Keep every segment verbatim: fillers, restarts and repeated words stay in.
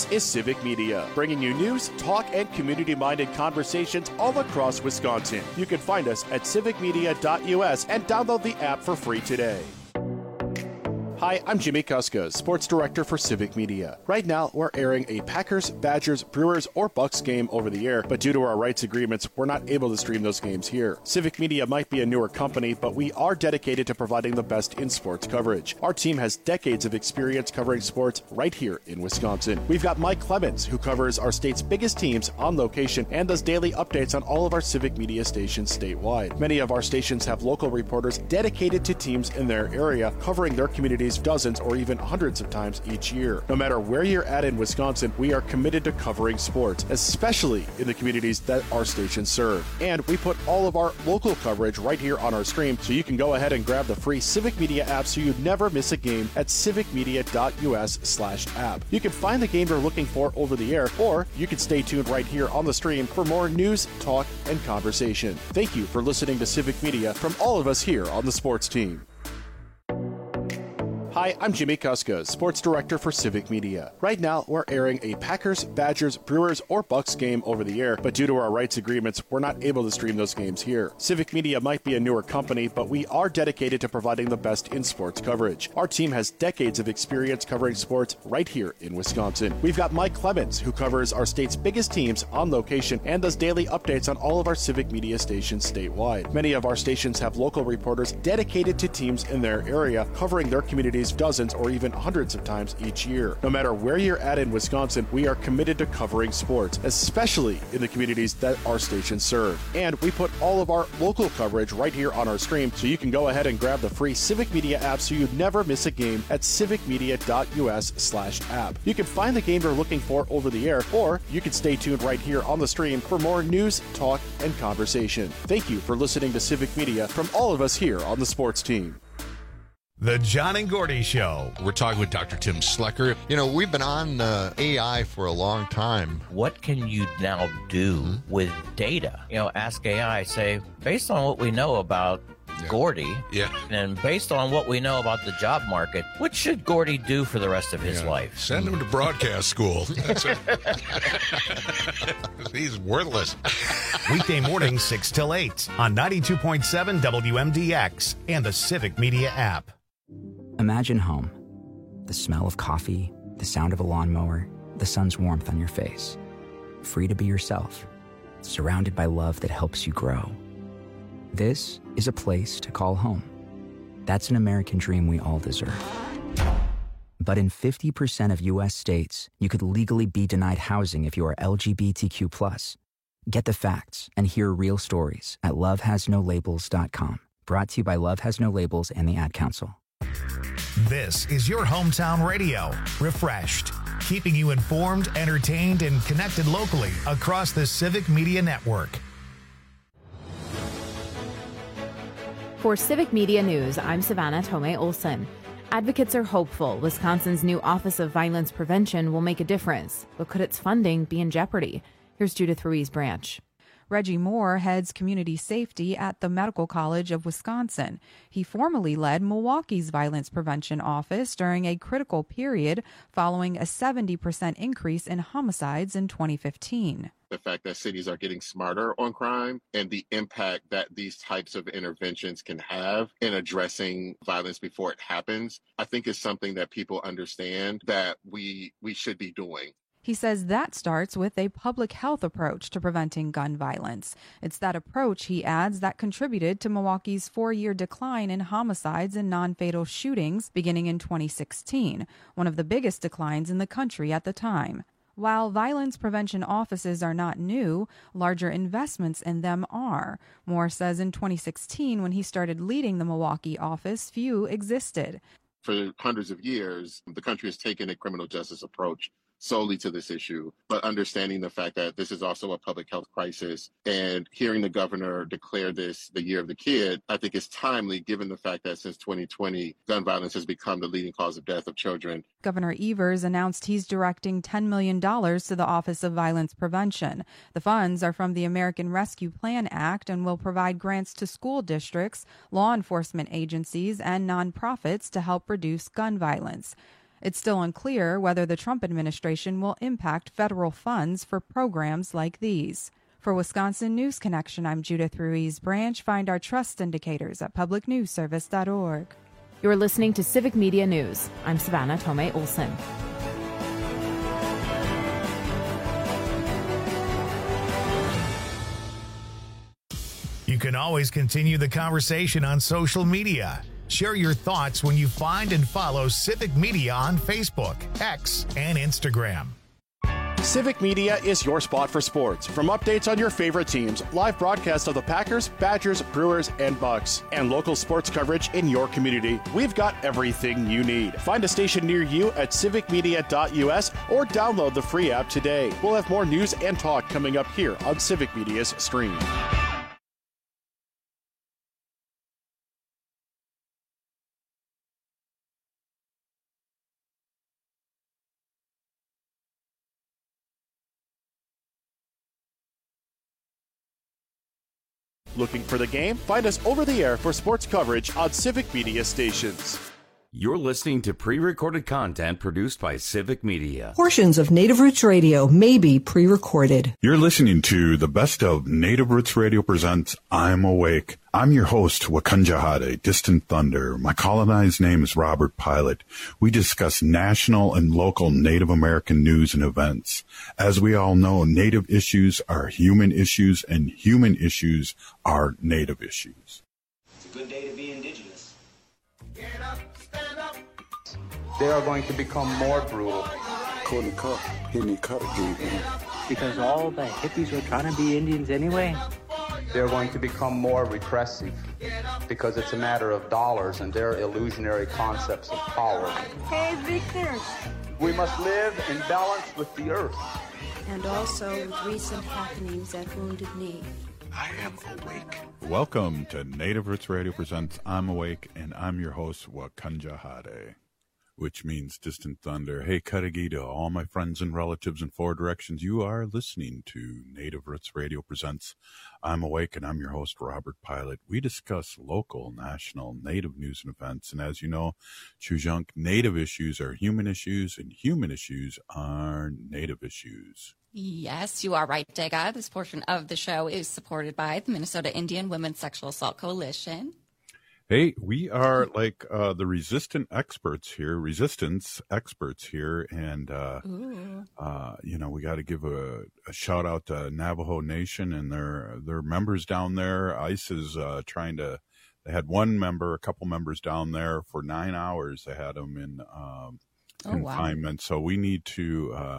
This is Civic Media, bringing you news, talk, and community-minded conversations all across Wisconsin. You can find us at civic media dot U S and download the app for free today. Hi, I'm Jimmy Kuska, Sports Director for Civic Media. Right now, we're airing a Packers, Badgers, Brewers, or Bucks game over the air, but due to our rights agreements, we're not able to stream those games here. Civic Media might be a newer company, but we are dedicated to providing the best in sports coverage. Our team has decades of experience covering sports right here in Wisconsin. We've got Mike Clemens, who covers our state's biggest teams on location and does daily updates on all of our Civic Media stations statewide. Many of our stations have local reporters dedicated to teams in their area, covering their communities dozens or even hundreds of times each year. No matter where you're at in Wisconsin, we are committed to covering sports, especially in the communities that our stations serve. And we put all of our local coverage right here on our stream, so you can go ahead and grab the free Civic Media app so you never miss a game at civic media dot U S slash app. You can find the game you're looking for over the air, or you can stay tuned right here on the stream for more news, talk, and conversation. Thank you for listening to Civic Media from all of us here on the sports team. Hi, I'm Jimmy Kuska, Sports Director for Civic Media. Right now, we're airing a Packers, Badgers, Brewers, or Bucks game over the air, but due to our rights agreements, we're not able to stream those games here. Civic Media might be a newer company, but we are dedicated to providing the best in sports coverage. Our team has decades of experience covering sports right here in Wisconsin. We've got Mike Clemens, who covers our state's biggest teams on location and does daily updates on all of our Civic Media stations statewide. Many of our stations have local reporters dedicated to teams in their area, covering their communities dozens or even hundreds of times each year. No matter where you're at in Wisconsin, we are committed to covering sports, especially in the communities that our stations serve. And we put all of our local coverage right here on our stream, so you can go ahead and grab the free Civic Media app so you never miss a game at civic media dot U S slash app. You can find the game you're looking for over the air, or you can stay tuned right here on the stream for more news, talk, and conversation. Thank you for listening to Civic Media from all of us here on the sports team. The John and Gordy Show. We're talking with Doctor Tim Slecker. You know, we've been on uh, A I for a long time. What can you now do mm-hmm. with data? You know, ask A I, say, based on what we know about yeah. Gordy, yeah. and based on what we know about the job market, what should Gordy do for the rest of his yeah. life? Send him to broadcast school. He's worthless. Weekday mornings, six till eight on ninety-two point seven W M D X and the Civic Media app. Imagine home. The smell of coffee, the sound of a lawnmower, the sun's warmth on your face. Free to be yourself, surrounded by love that helps you grow. This is a place to call home. That's an American dream we all deserve. But in fifty percent of U S states, you could legally be denied housing if you are L G B T Q plus. Get the facts and hear real stories at love has no labels dot com. Brought to you by Love Has No Labels and the Ad Council. This is your hometown radio, refreshed, keeping you informed, entertained, and connected locally across the Civic Media Network. For Civic Media News, I'm Savannah Tomei Olson. Advocates are hopeful Wisconsin's new Office of Violence Prevention will make a difference, but could its funding be in jeopardy? Here's Judith Ruiz-Branch. Reggie Moore heads community safety at the Medical College of Wisconsin. He formerly led Milwaukee's violence prevention office during a critical period following a seventy percent increase in homicides in twenty fifteen. The fact that cities are getting smarter on crime and the impact that these types of interventions can have in addressing violence before it happens, I think is something that people understand that we we should be doing. He says that starts with a public health approach to preventing gun violence. It's that approach, he adds, that contributed to Milwaukee's four-year decline in homicides and non-fatal shootings beginning in twenty sixteen, one of the biggest declines in the country at the time. While violence prevention offices are not new, larger investments in them are. Moore says in twenty sixteen, when he started leading the Milwaukee office, few existed. For hundreds of years, the country has taken a criminal justice approach solely to this issue, but understanding the fact that this is also a public health crisis and hearing the governor declare this the year of the kid, I think is timely given the fact that since twenty twenty, gun violence has become the leading cause of death of children. Governor Evers announced he's directing ten million dollars to the Office of Violence Prevention. The funds are from the American Rescue Plan Act and will provide grants to school districts, law enforcement agencies, and nonprofits to help reduce gun violence. It's still unclear whether the Trump administration will impact federal funds for programs like these. For Wisconsin News Connection, I'm Judith Ruiz Branch. Find our trust indicators at public news service dot org. You're listening to Civic Media News. I'm Savannah Tomei Olson. You can always continue the conversation on social media. Share your thoughts when you find and follow Civic Media on Facebook, X, and Instagram. Civic Media is your spot for sports. From updates on your favorite teams, live broadcasts of the Packers, Badgers, Brewers, and Bucks, and local sports coverage in your community, we've got everything you need. Find a station near you at civic media dot u s or download the free app today. We'll have more news and talk coming up here on Civic Media's stream. Looking for the game? Find us over the air for sports coverage on Civic Media stations. You're listening to pre-recorded content produced by Civic Media. Portions of Native Roots Radio may be pre-recorded. You're listening to the best of Native Roots Radio presents I'm Awake. I'm your host, Wakanja Hade, Distant Thunder. My colonized name is Robert Pilot. We discuss national and local Native American news and events. As we all know, Native issues are human issues, and human issues are Native issues. It's a good day to be indigenous. Get up, stand up. They are going to become more brutal. Because all the hippies were trying to be Indians anyway. They're going to become more repressive because it's a matter of dollars and their illusionary concepts of power. Hey, Victor. We must live in balance with the earth. And also with recent happenings at Wounded Knee. I am awake. Welcome to Native Roots Radio presents I'm Awake, and I'm your host, Wakanja Hade, which means Distant Thunder. Hey, Cudahy, to all my friends and relatives in four directions, you are listening to Native Roots Radio presents I'm Awake, and I'm your host, Robert Pilot. We discuss local, national, Native news and events, and as you know, Chujunk, Native issues are human issues, and human issues are Native issues. Yes, you are right, Dega. This portion of the show is supported by the Minnesota Indian Women's Sexual Assault Coalition. Hey, we are like uh, the resistant experts here, resistance experts here. And, uh, uh, you know, we got to give a, a shout out to Navajo Nation and their their members down there. ICE is uh, trying to, they had one member, a couple members down there for nine hours. They had them in um, oh, confinement. Wow. So we need to uh,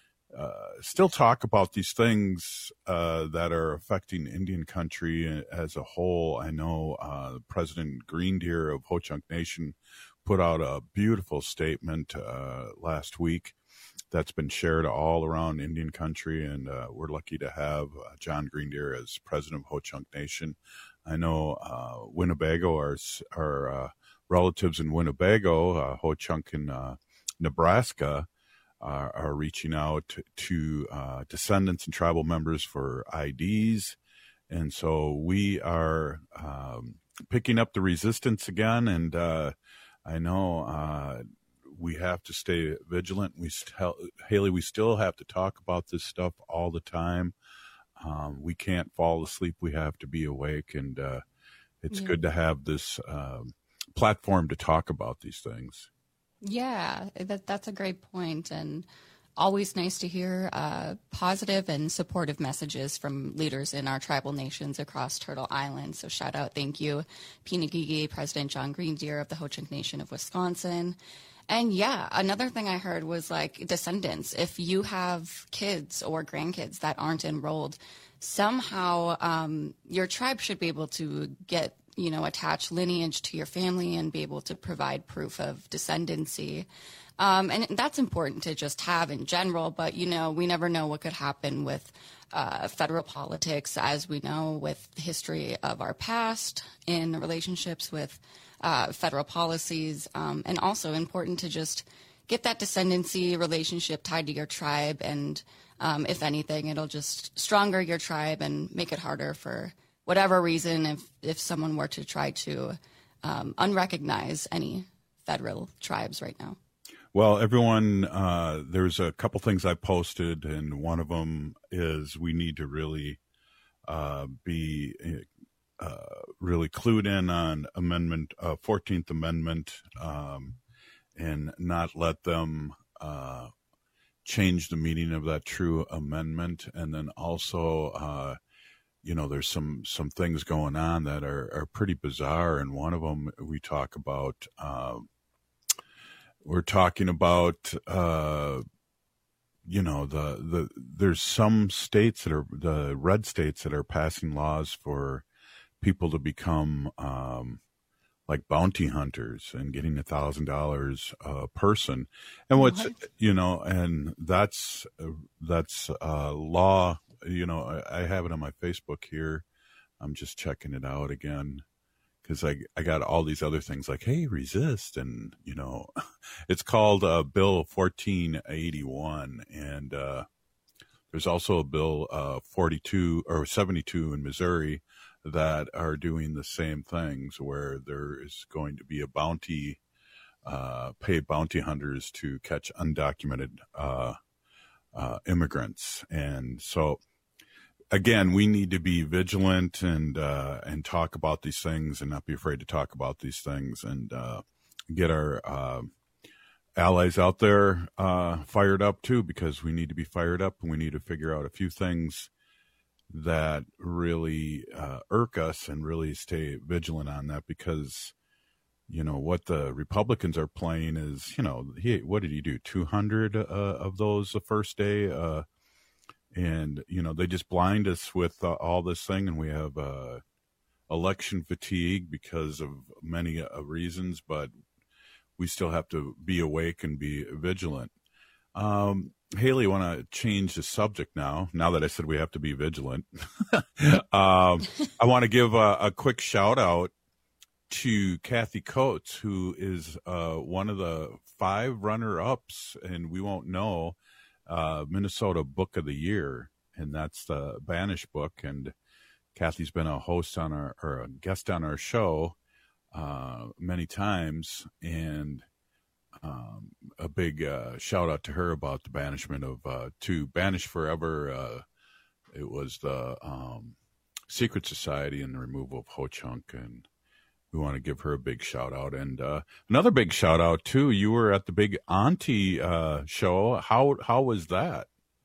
uh, still talk about these things uh, that are affecting Indian country as a whole. I know uh, President Green Deer of Ho-Chunk Nation put out a beautiful statement uh, last week that's been shared all around Indian country, and uh, we're lucky to have uh, John Green Deer as president of Ho-Chunk Nation. I know uh, Winnebago, our, our uh, relatives in Winnebago, uh, Ho-Chunk in uh, Nebraska, Uh, are reaching out to uh, descendants and tribal members for I Ds. And so we are um, picking up the resistance again. And uh, I know uh, we have to stay vigilant. We st- Haley, we still have to talk about this stuff all the time. Um, we can't fall asleep. We have to be awake. And uh, it's yeah. good to have this um, platform to talk about these things. Yeah, that that's a great point, and always nice to hear uh, positive and supportive messages from leaders in our tribal nations across Turtle Island. So shout out, thank you, Pinagigi, President John Green Deer of the Ho-Chunk Nation of Wisconsin. And yeah, another thing I heard was like descendants. If you have kids or grandkids that aren't enrolled, somehow um, your tribe should be able to get you know, attach lineage to your family and be able to provide proof of descendancy. Um, and that's important to just have in general, but, you know, we never know what could happen with uh, federal politics, as we know, with the history of our past in relationships with uh, federal policies, um, and also important to just get that descendancy relationship tied to your tribe. And um, if anything, it'll just stronger your tribe and make it harder for whatever reason, if, if someone were to try to um, unrecognize any federal tribes right now. Well, everyone, uh, there's a couple things I posted, and one of them is we need to really uh, be uh, really clued in on Amendment, uh, fourteenth Amendment, um, and not let them uh, change the meaning of that true amendment. And then also, uh, you know, there's some some things going on that are, are pretty bizarre. And one of them we talk about. Uh, We're talking about, uh, you know, the, the there's some states that are the red states that are passing laws for people to become um, like bounty hunters and getting a thousand dollars a person. And what's, what? you know, and that's that's uh, law. You know, I, I have it on my Facebook here. I'm just checking it out again. Because I, I got all these other things like, hey, resist. And, you know, it's called uh, Bill fourteen eighty-one. And uh, there's also a Bill uh, forty-two or seventy-two in Missouri that are doing the same things, where there is going to be a bounty, uh, pay bounty hunters to catch undocumented uh, uh, immigrants. And so, again, we need to be vigilant and uh, and talk about these things and not be afraid to talk about these things, and uh, get our uh, allies out there uh, fired up too, because we need to be fired up, and we need to figure out a few things that really uh, irk us and really stay vigilant on that, because, you know, what the Republicans are playing is, you know, he, what did he do? two hundred uh, of those the first day. Uh, And, you know, they just blind us with uh, all this thing, and we have uh, election fatigue because of many uh, reasons, but we still have to be awake and be vigilant. Um, Haley, I want to change the subject now, now that I said we have to be vigilant. um, I want to give a, a quick shout out to Kathy Coates, who is uh, one of the five runner-ups, and we won't know, Uh, Minnesota Book of the Year, and that's the Banish book. And Kathy's been a host on our, or a guest on our show uh, many times, and um, a big uh, shout out to her about the banishment of uh, to Banish Forever. Uh, it was the um, Secret Society and the removal of Ho Chunk, and we want to give her a big shout out. And uh, another big shout out too. You were at the big Auntie uh, show. How how was that?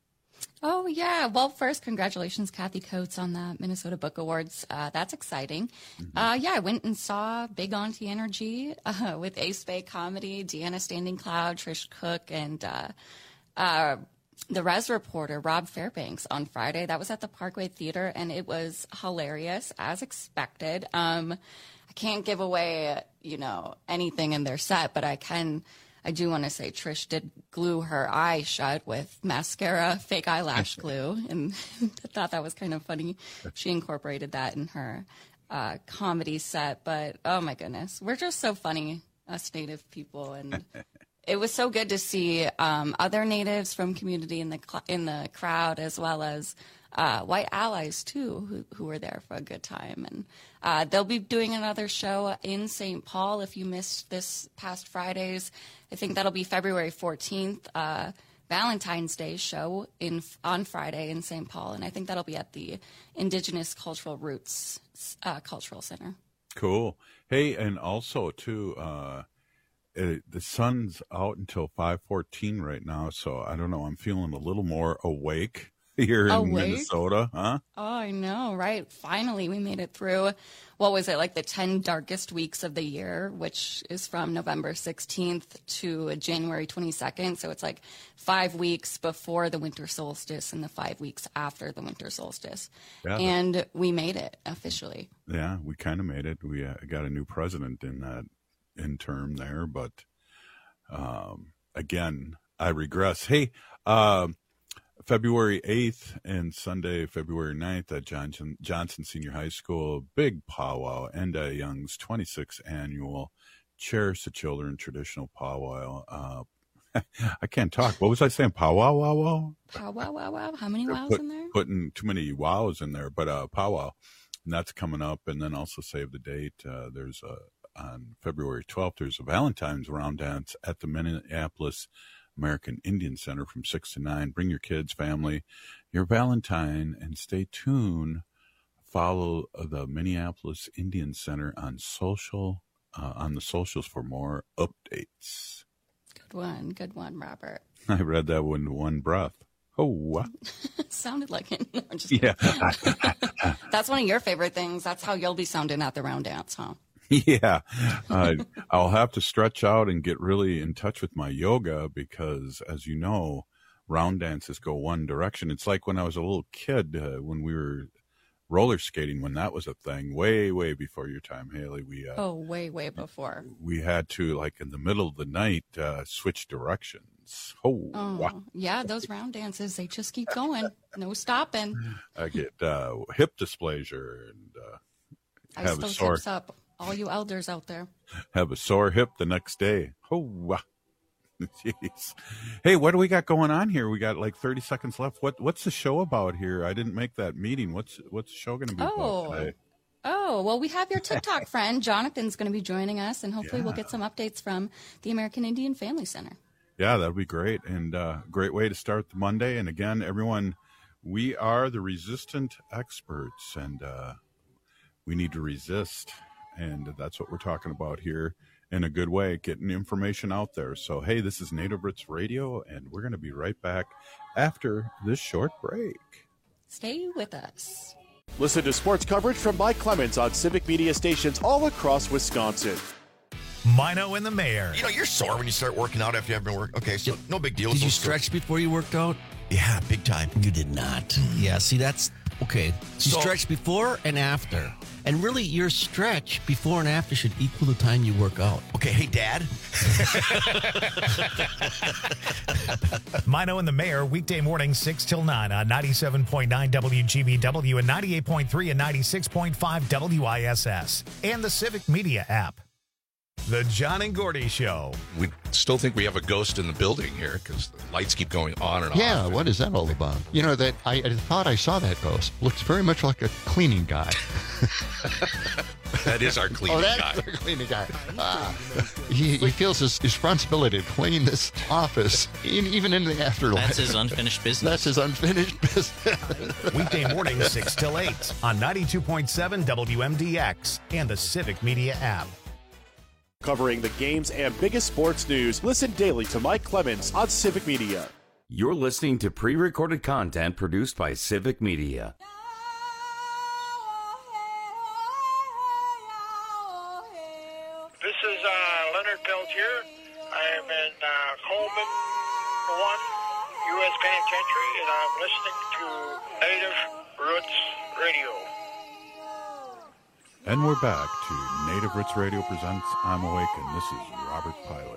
Oh yeah. Well, first, congratulations, Kathy Coates, on the Minnesota Book Awards. Uh, that's exciting. Mm-hmm. Uh, yeah, I went and saw Big Auntie Energy uh, with Ace Bay Comedy, Deanna Standing Cloud, Trish Cook, and uh, uh, the Res reporter Rob Fairbanks on Friday. That was at the Parkway Theater, and it was hilarious as expected. Um, I can't give away, you know, anything in their set, but I can, I do want to say Trish did glue her eye shut with mascara, fake eyelash glue, and I thought that was kind of funny. She incorporated that in her uh, comedy set, but oh my goodness, we're just so funny, us Native people, and it was so good to see um, other Natives from community in the cl- in the crowd, as well as Uh, white allies, too, who, who were there for a good time. And uh, they'll be doing another show in Saint Paul if you missed this past Friday's. I think that'll be February fourteenth, uh, Valentine's Day show in on Friday in Saint Paul. And I think that'll be at the Indigenous Cultural Roots uh, Cultural Center. Cool. Hey, and also, too, uh, it, the sun's out until five fourteen right now, so I don't know. I'm feeling a little more awake here in Awake? Minnesota, huh? Oh, I know, right? Finally, we made it through, what was it, like the ten darkest weeks of the year, which is from November sixteenth to January twenty-second. So it's like five weeks before the winter solstice and the five weeks after the winter solstice. Yeah, and we made it officially. Yeah, we kind of made it. We uh, got a new president in that in term there, but um, again, I regress. Hey, uh, February eighth and Sunday, February ninth at Johnson, Johnson Senior High School, big powwow, Enda Young's twenty-sixth annual Cherish the Children traditional powwow. Uh, I can't talk. What was I saying? Powwow, wow, wow? Powwow, wow, wow. How many wows put, in there? Putting too many wows in there, but uh, powwow. And that's coming up. And then also save the date. Uh, there's a, on February twelfth, there's a Valentine's round dance at the Minneapolis American Indian Center from six to nine. Bring your kids, family, your Valentine, and stay tuned. Follow the Minneapolis Indian Center on social, uh, on the socials for more updates. Good one. Good one, Robert. I read that one in one breath. Oh, what? Sounded like it. No, I'm just yeah. That's one of your favorite things. That's how you'll be sounding at the round dance, huh? Yeah. Uh, I'll have to stretch out and get really in touch with my yoga because, as you know, round dances go one direction. It's like when I was a little kid, uh, when we were roller skating, when that was a thing, way, way before your time, Haley. We uh, Oh, way, way before. We had to, like, in the middle of the night, uh, switch directions. Oh, oh wow. Yeah, those round dances, they just keep going. No stopping. I get uh, hip dysplasia and uh, Ice have a those sore, hips up, all you elders out there. have a sore hip the next day. Oh, wow. Jeez. Hey, what do we got going on here? We got like thirty seconds left. What What's the show about here? I didn't make that meeting. What's What's the show going to be oh. about today? Oh, well, we have your TikTok friend. Jonathan's going to be joining us, and hopefully Yeah. we'll get some updates from the American Indian Family Center. Yeah, that'll be great. And uh, great way to start the Monday. And again, everyone, we are the resistant experts, and uh, we need to resist. And that's what we're talking about here in a good way, getting information out there. So, hey, this is Native Roots Radio, and we're going to be right back after this short break. Stay with us. Listen to sports coverage from Mike Clemens on Civic Media stations all across Wisconsin. Mino and the Mayor. You know, you're sore when you start working out after you haven't been working. Okay, so no big deal. Did So- you stretch before you worked out? Yeah, big time. You did not. Yeah, see, that's okay. You So- stretch before and after. And really, your stretch before and after should equal the time you work out. Okay, hey, Dad. Mino and the Mayor, weekday morning, six till nine on ninety-seven point nine W G B W and ninety-eight point three and ninety-six point five W I S S. And the Civic Media app. The John and Gordy Show. We still think we have a ghost in the building here because the lights keep going on and Yeah, off. what is that all about? You know, that I, I thought I saw that ghost. Looks very much like a cleaning guy. That is our cleaning oh, that's guy. our cleaning guy. Ah, he, he feels his responsibility to clean this office, in, even in the afterlife. That's his unfinished business. That's his unfinished business. Weekday morning, six till eight on ninety-two point seven W M D X and the Civic Media app. Covering the games and biggest sports news, listen daily to Mike Clemens on Civic Media. You're listening to pre-recorded content produced by Civic Media. This is uh, Leonard Peltier. I am in uh, Coleman one U S Penitentiary, and I'm listening to Native Roots Radio. And we're back to Native Roots Radio presents I'm Awake, and this is Robert Pilot.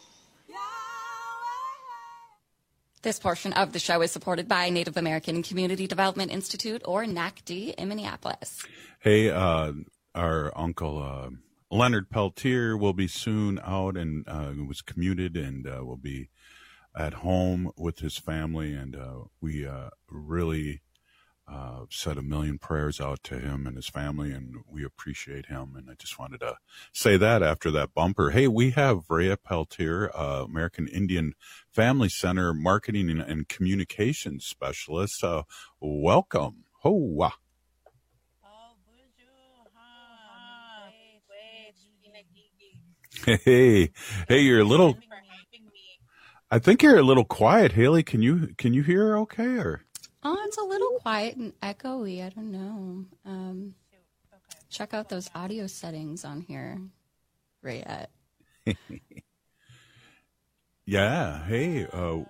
This portion of the show is supported by Native American Community Development Institute, or N A C D, in Minneapolis. Hey, uh, our uncle uh, Leonard Peltier will be soon out and uh, was commuted and uh, will be at home with his family. And uh, we uh, really uh, said a million prayers out to him and his family, and we appreciate him. And I just wanted to say that after that bumper. Hey, we have Rhea Peltier, uh, American Indian Family Center Marketing and, and Communications Specialist. Uh, welcome. Hoa. Hey, hey, you're a little. I think you're a little quiet, Haley. Can you can you hear okay or? Oh, it's a little quiet and echoey. I don't know. Um, check out those audio settings on here, Rayette. Yeah. Hey. Uh, okay,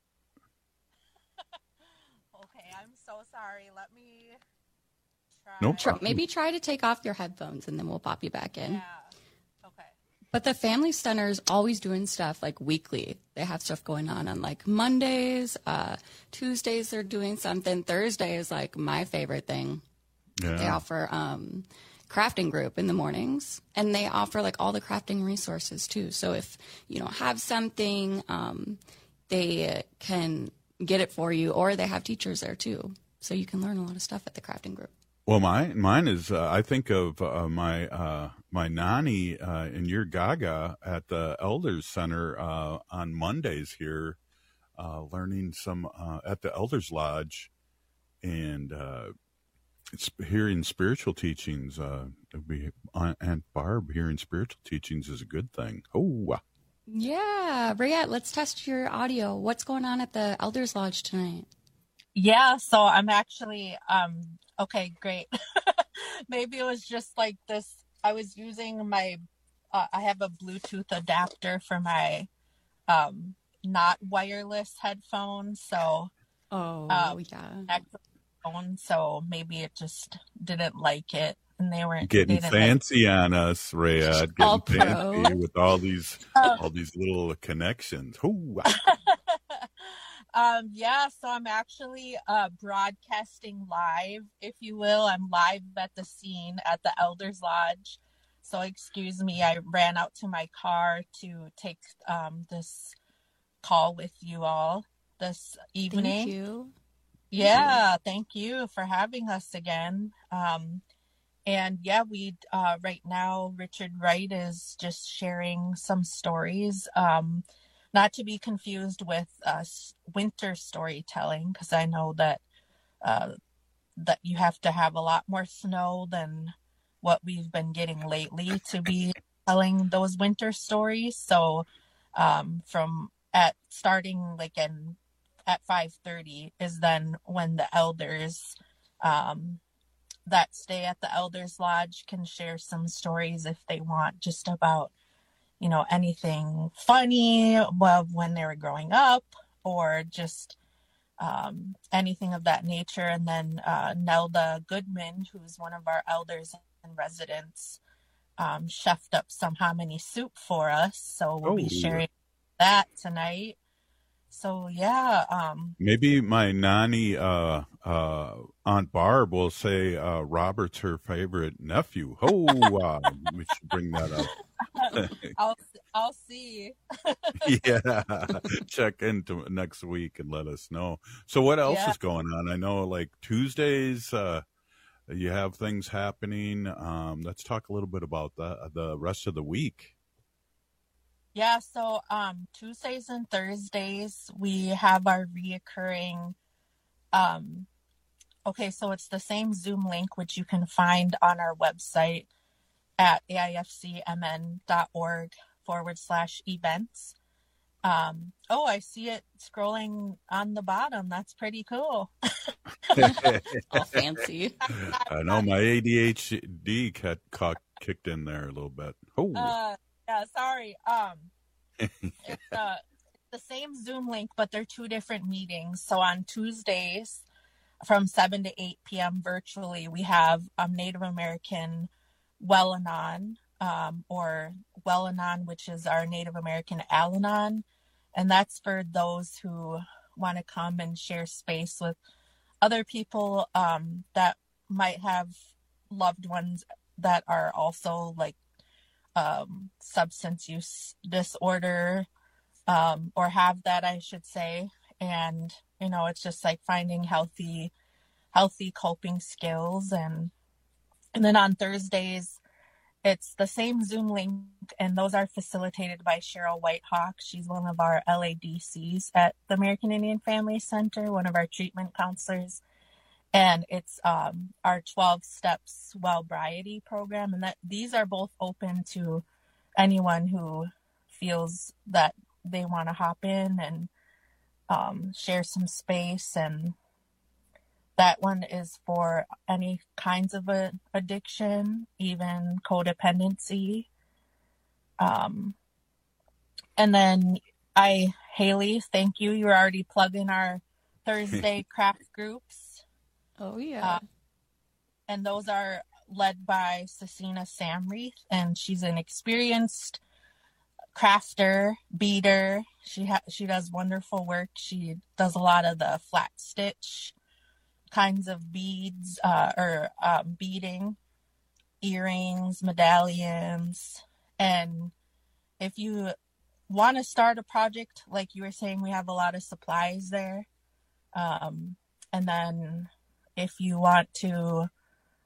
I'm so sorry. Let me try. No Try, problem. maybe try to take off your headphones and then we'll pop you back in. Yeah. Okay. But the Family Center is always doing stuff like weekly. They have stuff going on on like Mondays, uh, Tuesdays they're doing something. Thursday is like my favorite thing. Yeah. They offer um, crafting group in the mornings, and they offer like all the crafting resources too. So if you don't have something, um, they can get it for you, or they have teachers there too. So you can learn a lot of stuff at the crafting group. Well, mine mine is. Uh, I think of uh, my uh, my nanny uh, and your Gaga at the Elders Center uh, on Mondays here, uh, learning some uh, at the Elders Lodge, and uh, it's hearing spiritual teachings. Uh, be, Aunt Barb hearing spiritual teachings is a good thing. Oh, yeah, Rayette, let's test your audio. What's going on at the Elders Lodge tonight? Yeah, so I'm actually um okay, great. Maybe it was just like this. I was using my uh, I have a Bluetooth adapter for my um not wireless headphones, so oh um, yeah phone, so maybe it just didn't like it, and they weren't getting they fancy like... on us, Rayette, getting all fancy pro. with all these uh, all these little connections. Ooh. Um, yeah, so I'm actually uh, broadcasting live, if you will. I'm live at the scene at the Elders Lodge. So excuse me, I ran out to my car to take um, this call with you all this evening. Thank you. Yeah, thank you for having us again. Um, and yeah, we uh, right now, Richard Wright is just sharing some stories. Um, Not to be confused with uh, winter storytelling, because I know that uh, that you have to have a lot more snow than what we've been getting lately to be telling those winter stories. So um, from at starting like in at five thirty is then when the elders um, that stay at the Elders Lodge can share some stories if they want, just about, you know, anything funny of when they were growing up, or just um, anything of that nature. And then uh, Nelda Goodman, who's one of our elders in residence, um, chefed up some hominy soup for us. So we'll oh. be sharing that tonight. So yeah. Um, Maybe my nanny, uh, uh, Aunt Barb will say uh, Robert's her favorite nephew. Oh, uh, we should bring that up. I'll I'll see. Yeah, check into next week and let us know. So what else yeah. is going on? I know like Tuesdays, uh, you have things happening. Um, let's talk a little bit about the the rest of the week. Yeah, so um, Tuesdays and Thursdays we have our reoccurring. Um, okay, so it's the same Zoom link which you can find on our website at aifcmn.org forward slash events. Um, oh, I see it scrolling on the bottom. That's pretty cool. All fancy. I know my A D H D got, got kicked in there a little bit. Oh, uh, yeah, sorry. Um, it's uh, the same Zoom link, but they're two different meetings. So on Tuesdays from seven to eight p.m. virtually, we have um, Native American Well-Anon, um, or Well-Anon, which is our Native American Al-Anon. And that's for those who want to come and share space with other people um, that might have loved ones that are also like um, substance use disorder, um, or have that, I should say. And, you know, it's just like finding healthy, healthy coping skills. And, and then on Thursdays, it's the same Zoom link, and those are facilitated by Cheryl Whitehawk. She's one of our L A D Cs at the American Indian Family Center, one of our treatment counselors. And it's um, our twelve Steps Wellbriety program. And that these are both open to anyone who feels that they want to hop in and um, share some space. And that one is for any kinds of a addiction, even codependency. Um, and then I, Haley, thank you. You're already plugging our Thursday craft groups. Oh, yeah. Uh, and those are led by Cecina Samreath, and she's an experienced crafter, beater. She ha- she does wonderful work. She does a lot of the flat stitch kinds of beads, uh, or um, beading, earrings, medallions. And if you want to start a project, like you were saying, we have a lot of supplies there. Um, and then if you want to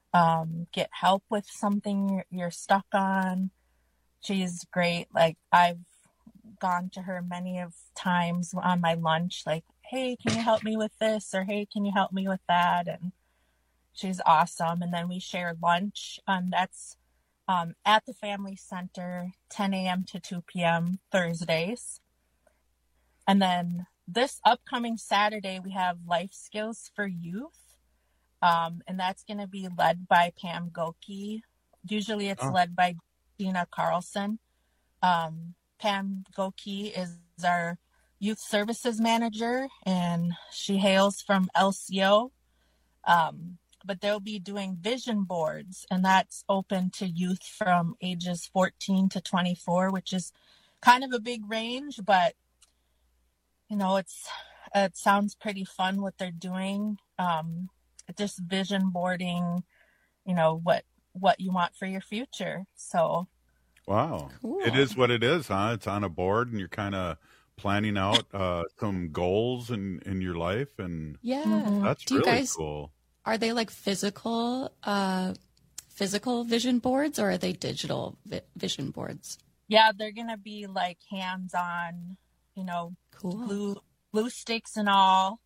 um, get help with something you're, you're stuck on. She's great. Like, I've gone to her many of times on my lunch, like, hey, can you help me with this? Or, hey, can you help me with that? And she's awesome. And then we share lunch. Um, that's um, at the Family Center, ten a.m. to two p.m. Thursdays. And then this upcoming Saturday, we have Life Skills for Youth. Um, and that's going to be led by Pam Goki. Usually it's oh. led by Dina Carlson. Um, Pam Goki is our youth services manager, and she hails from L C O. Um, but they'll be doing vision boards, and that's open to youth from ages fourteen to twenty-four, which is kind of a big range, but you know, it's it sounds pretty fun what they're doing. Um, just vision boarding, you know, what what you want for your future. So, wow, cool. It is what it is, huh? It's on a board, and you're kind of planning out uh, some goals in, in your life, and yeah, that's Do really you guys, cool. Are they like physical, uh, physical vision boards, or are they digital vi- vision boards? Yeah, they're gonna be like hands-on, you know, cool. glue, glue sticks and all,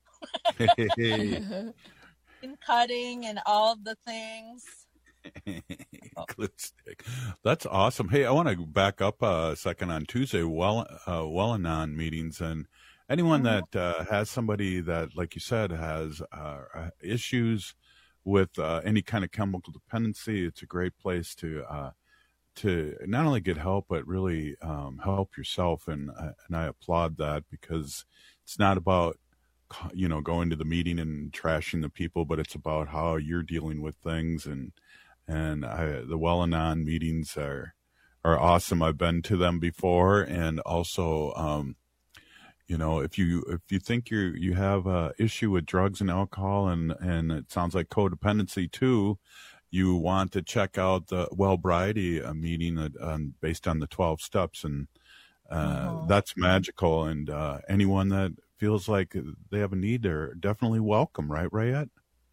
and cutting and all of the things. Glue stick. That's awesome. Hey, I want to back up a second on Tuesday, well, uh, Well-Anon meetings, and anyone mm-hmm. that uh, has somebody that, like you said, has uh, issues with uh, any kind of chemical dependency, it's a great place to uh, to not only get help, but really um, help yourself. And uh, and I applaud that, because it's not about, you know, going to the meeting and trashing the people, but it's about how you're dealing with things. And and I, the Well-Anon meetings are are awesome. I've been to them before, and also, um, you know, if you if you think you you have a issue with drugs and alcohol, and and it sounds like codependency too, you want to check out the Wellbriety uh, meeting uh, um, based on the twelve steps, and uh, oh. that's magical. And uh, anyone that feels like they have a need, they're definitely welcome, right, Rayette?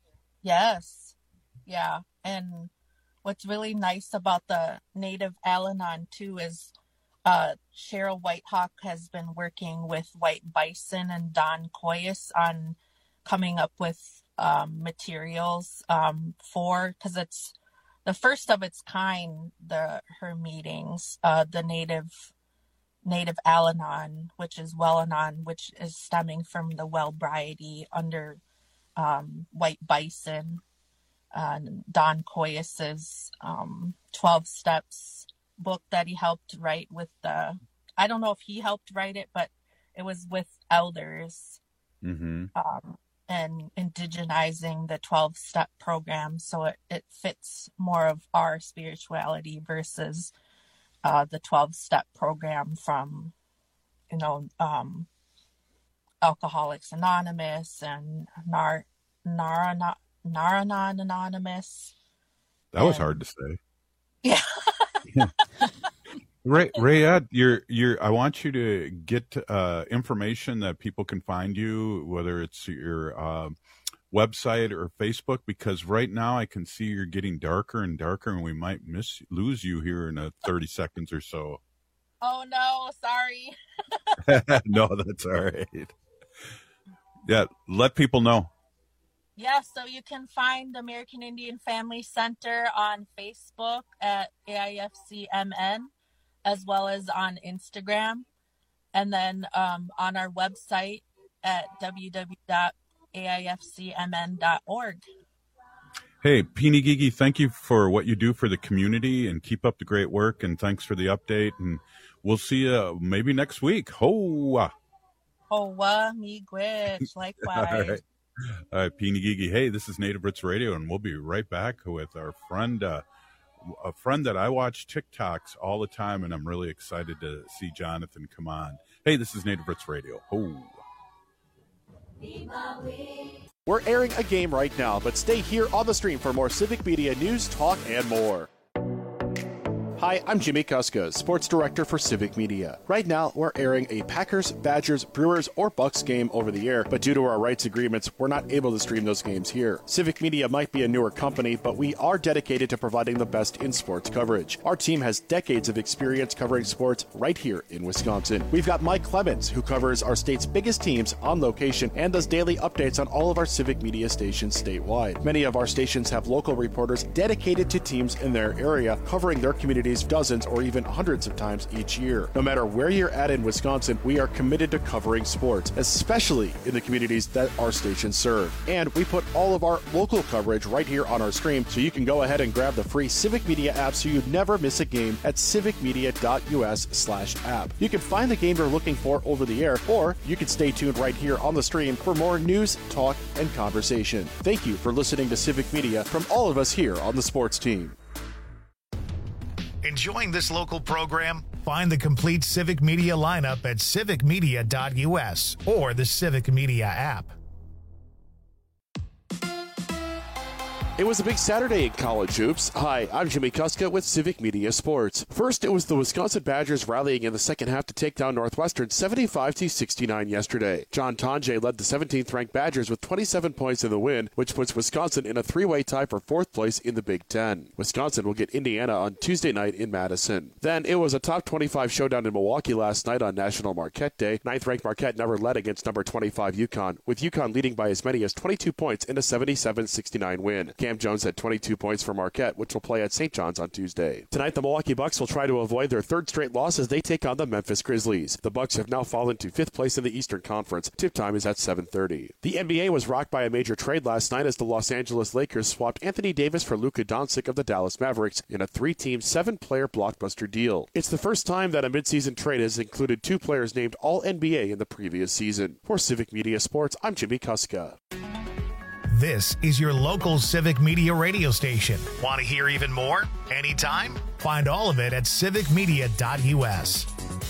Yes, yeah. And what's really nice about the Native Al-Anon too is uh, Cheryl Whitehawk has been working with White Bison and Don Koyas on coming up with um, materials um, for, because it's the first of its kind, the her meetings, uh, the Native Native Al-Anon, which is Well-Anon, which is stemming from the Wellbriety under um, White Bison. Uh, Don Koyas's um, twelve Steps book that he helped write with the, I don't know if he helped write it, but it was with elders mm-hmm. um, and indigenizing the twelve step program. So it, it fits more of our spirituality versus uh, the twelve step program from, you know, um, Alcoholics Anonymous and Nar, Narana. Naranon Anonymous. That was and, hard to say. Yeah. yeah. Ray, Rayette, you're, you're, I want you to get uh, information that people can find you, whether it's your uh, website or Facebook, because right now I can see you're getting darker and darker, and we might miss lose you here in a thirty seconds or so. Oh, no, sorry. No, that's all right. Yeah, let people know. Yeah, so you can find American Indian Family Center on Facebook at A I F C M N, as well as on Instagram, and then um, on our website at w w w dot a i f c m n dot org. Hey, Peenie Gigi, thank you for what you do for the community, and keep up the great work, and thanks for the update, and we'll see you maybe next week. Hoa! Hoa, miigwech, likewise. All right. All right, Peenie Gigi. Hey, this is Native Roots Radio, and we'll be right back with our friend, uh, a friend that I watch TikToks all the time, and I'm really excited to see Jonathan come on. Hey, this is Native Roots Radio. Ho. We're airing a game right now, but stay here on the stream for more Civic Media news, talk, and more. Hi, I'm Jimmy Kuska, Sports Director for Civic Media. Right now, we're airing a Packers, Badgers, Brewers, or Bucks game over the air, but due to our rights agreements, we're not able to stream those games here. Civic Media might be a newer company, but we are dedicated to providing the best in sports coverage. Our team has decades of experience covering sports right here in Wisconsin. We've got Mike Clemens, who covers our state's biggest teams on location and does daily updates on all of our Civic Media stations statewide. Many of our stations have local reporters dedicated to teams in their area, covering their communities dozens or even hundreds of times each year. No matter where you're at in Wisconsin, we are committed to covering sports, especially in the communities that our stations serve. And we put all of our local coverage right here on our stream, so you can go ahead and grab the free Civic Media app so you never miss a game at civicmedia.us slash app. You can find the game you're looking for over the air, or you can stay tuned right here on the stream for more news, talk, and conversation. Thank you for listening to Civic Media from all of us here on the sports team. Enjoying this local program? Find the complete Civic Media lineup at civic media dot u s or the Civic Media app. It was a big Saturday in college hoops. Hi, I'm Jimmy Kuska with Civic Media Sports. First, it was the Wisconsin Badgers rallying in the second half to take down Northwestern seventy-five to sixty-nine yesterday. John Tonje led the seventeenth-ranked Badgers with twenty-seven points in the win, which puts Wisconsin in a three-way tie for fourth place in the Big Ten. Wisconsin will get Indiana on Tuesday night in Madison. Then, it was a top twenty-five showdown in Milwaukee last night on National Marquette Day. Ninth-ranked Marquette never led against number twenty-five UConn, with UConn leading by as many as twenty-two points in a seventy-seven sixty-nine win. Cam Jones had twenty-two points for Marquette, which will play at Saint John's on Tuesday. Tonight, the Milwaukee Bucks will try to avoid their third straight loss as they take on the Memphis Grizzlies. The Bucks have now fallen to fifth place in the Eastern Conference. Tip time is at seven thirty. The N B A was rocked by a major trade last night as the Los Angeles Lakers swapped Anthony Davis for Luka Doncic of the Dallas Mavericks in a three-team, seven-player blockbuster deal. It's the first time that a midseason trade has included two players named All N B A in the previous season. For Civic Media Sports, I'm Jimmy Kuska. This is your local Civic Media radio station. Want to hear even more? Anytime? Find all of it at civic media dot u s.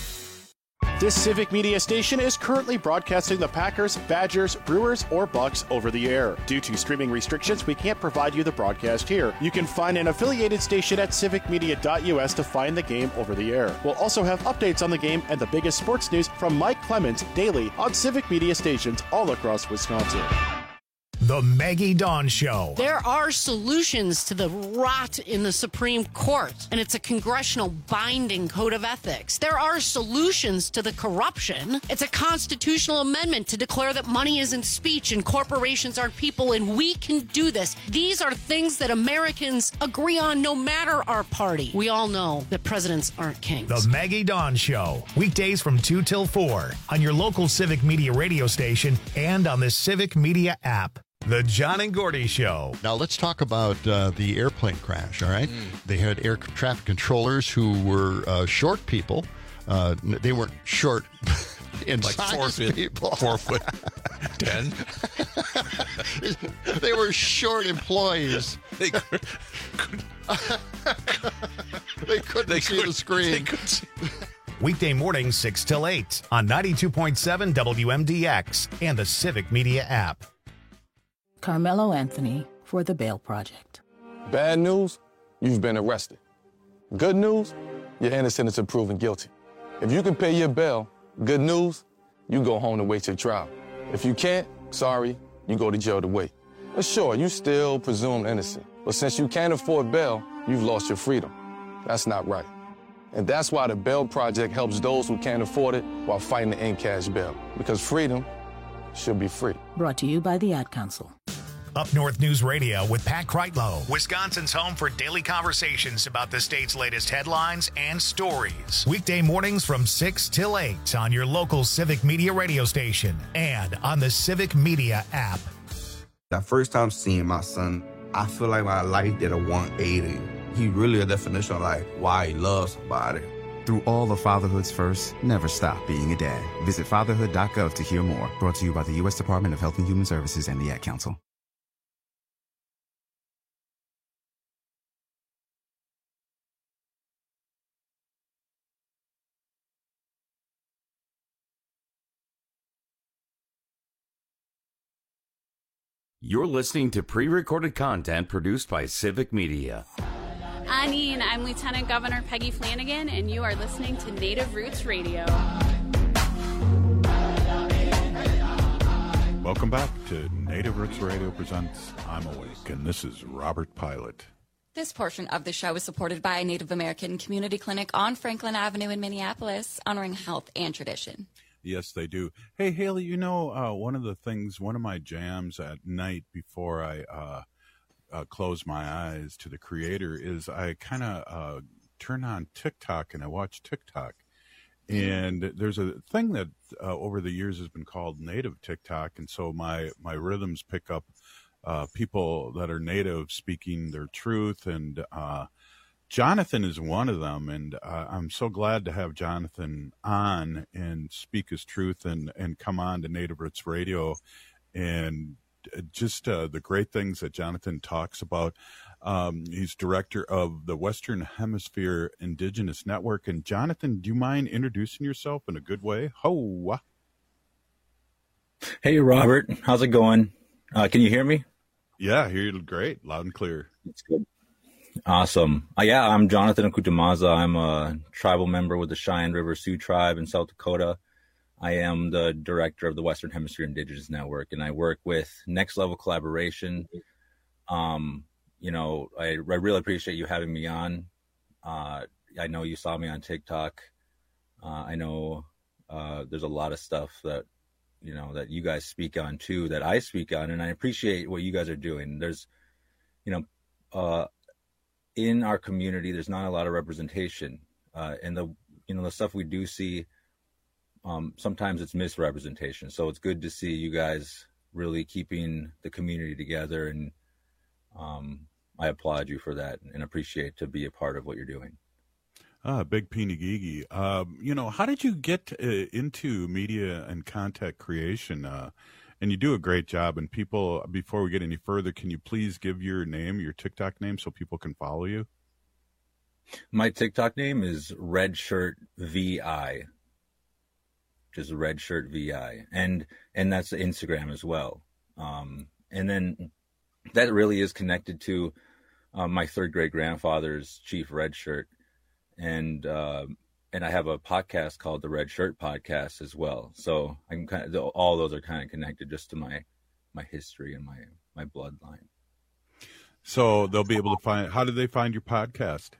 This Civic Media station is currently broadcasting the Packers, Badgers, Brewers, or Bucks over the air. Due to streaming restrictions, we can't provide you the broadcast here. You can find an affiliated station at civic media dot u s to find the game over the air. We'll also have updates on the game and the biggest sports news from Mike Clemens daily on Civic Media stations all across Wisconsin. The Maggie Dawn Show. There are solutions to the rot in the Supreme Court, and it's a congressional binding code of ethics. There are solutions to the corruption. It's a constitutional amendment to declare that money isn't speech and corporations aren't people, and we can do this. These are things that Americans agree on no matter our party. We all know that presidents aren't kings. The Maggie Dawn Show. Weekdays from two till four on your local Civic Media radio station and on the Civic Media app. The John and Gordy Show. Now let's talk about uh, the airplane crash, all right? Mm. They had air traffic controllers who were uh, short people. Uh, they weren't short in like size four foot, people. Four foot ten. They were short employees. They, could, could, they couldn't they see could, the screen. They could see. Weekday mornings six till eight on ninety-two point seven W M D X and the Civic Media app. Carmelo Anthony for the Bail Project. Bad news, you've been arrested. Good news, you're innocent until proven guilty. If you can pay your bail, good news, you go home to wait your trial. If you can't, sorry, you go to jail to wait. But sure, you still presumed innocent. But since you can't afford bail, you've lost your freedom. That's not right. And that's why the Bail Project helps those who can't afford it while fighting to end cash bail. Because freedom should be free. Brought to you by the Ad Council. Up North News Radio with Pat Kreitlow, Wisconsin's home for daily conversations about the state's latest headlines and stories. Weekday mornings from six till eight on your local Civic Media radio station and on the Civic Media app. That first time seeing my son, I feel like my life did a one eighty. He really a definition of like why he loves somebody. Through all of fatherhood's first, never stop being a dad. Visit fatherhood dot gov to hear more. Brought to you by the U S Department of Health and Human Services and the Ad Council. You're listening to pre-recorded content produced by Civic Media. Anine. I'm Lieutenant Governor Peggy Flanagan, and you are listening to Native Roots Radio. Welcome back to Native Roots Radio presents I'm Awake, and this is Robert Pilot. This portion of the show is supported by Native American Community Clinic on Franklin Avenue in Minneapolis, honoring health and tradition. Yes, they do. Hey, Haley, you know, uh, one of the things, one of my jams at night before I uh, uh, close my eyes to the Creator is I kind of uh, turn on TikTok and I watch TikTok. And there's a thing that uh, over the years has been called native TikTok. And so my, my rhythms pick up uh, people that are native speaking their truth. And uh, Jonathan is one of them. And uh, I'm so glad to have Jonathan on and speak his truth and, and come on to Native Roots Radio. And just uh, the great things that Jonathan talks about. Um, he's director of the Western Hemisphere Indigenous Network. And Jonathan, do you mind introducing yourself in a good way? Ho! Hey, Robert. How's it going? Uh, can you hear me? Yeah, I hear you great. Loud and clear. That's good. Awesome. Uh, yeah, I'm Jonathan Akutamaza. I'm a tribal member with the Cheyenne River Sioux Tribe in South Dakota. I am the director of the Western Hemisphere Indigenous Network, and I work with Next Level Collaboration. Um, you know, I, I really appreciate you having me on. Uh, I know you saw me on TikTok. Uh, I know uh, there's a lot of stuff that, you know, that you guys speak on too, that I speak on, and I appreciate what you guys are doing. There's, you know, uh, in our community, there's not a lot of representation, uh, and the, you know, the stuff we do see, um, sometimes it's misrepresentation. So it's good to see you guys really keeping the community together, and um, I applaud you for that and appreciate to be a part of what you're doing. Ah, Big Peeny Um, you know, how did you get uh, into media and content creation? Uh, and you do a great job. And people, before we get any further, can you please give your name, your TikTok name, so people can follow you? My TikTok name is Redshirt V I. Just Redshirt V I. And, and that's Instagram as well. Um, and then that really is connected to uh, my third great grandfather's Chief Redshirt. And, uh, and I have a podcast called the Red Shirt Podcast as well. So I can kind of, all those are kind of connected just to my, my history and my, my bloodline. So they'll be able to find, how do they find your podcast?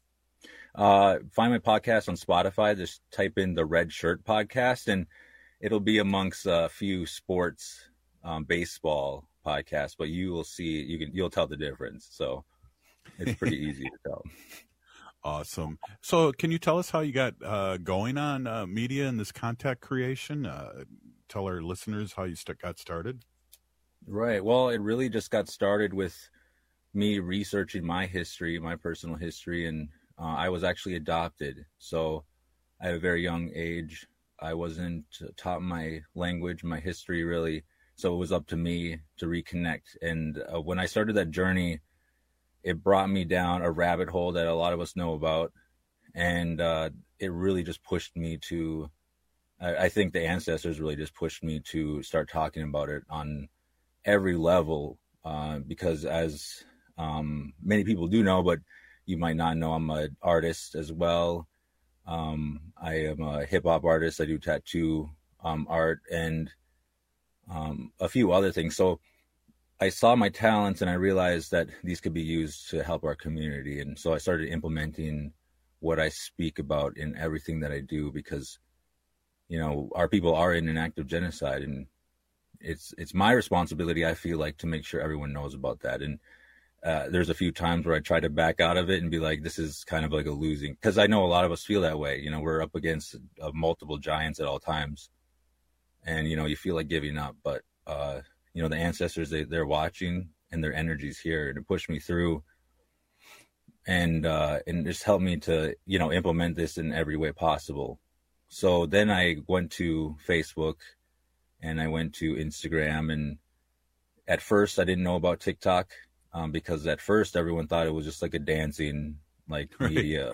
Uh, find my podcast on Spotify. Just type in the Red Shirt Podcast, and it'll be amongst a few sports, um, baseball podcasts, but you will see, you can, you'll tell the difference. So it's pretty easy to tell. Awesome. So can you tell us how you got uh, going on uh, media and this content creation? Uh, tell our listeners how you st- got started. Right. Well, it really just got started with me researching my history, my personal history, and uh, I was actually adopted. So at a very young age, I wasn't taught my language, my history really. So it was up to me to reconnect. And uh, when I started that journey, it brought me down a rabbit hole that a lot of us know about. And uh, it really just pushed me to, I, I think the ancestors really just pushed me to start talking about it on every level. Uh, because as um, many people do know, but you might not know, I'm an artist as well. Um, I am a hip hop artist. I do tattoo um, art and um, a few other things. So I saw my talents and I realized that these could be used to help our community. And so I started implementing what I speak about in everything that I do, because, you know, our people are in an act of genocide, and it's, it's my responsibility, I feel like, to make sure everyone knows about that. And uh, there's a few times where I try to back out of it and be like, this is kind of like a losing, because I know a lot of us feel that way. You know, we're up against uh, multiple giants at all times, and, you know, you feel like giving up, but, uh, you know, the ancestors, they, they're watching, and their energy's here to push me through, and uh, and just help me to, you know, implement this in every way possible. So then I went to Facebook, and I went to Instagram, and at first I didn't know about TikTok um, because at first everyone thought it was just like a dancing like media,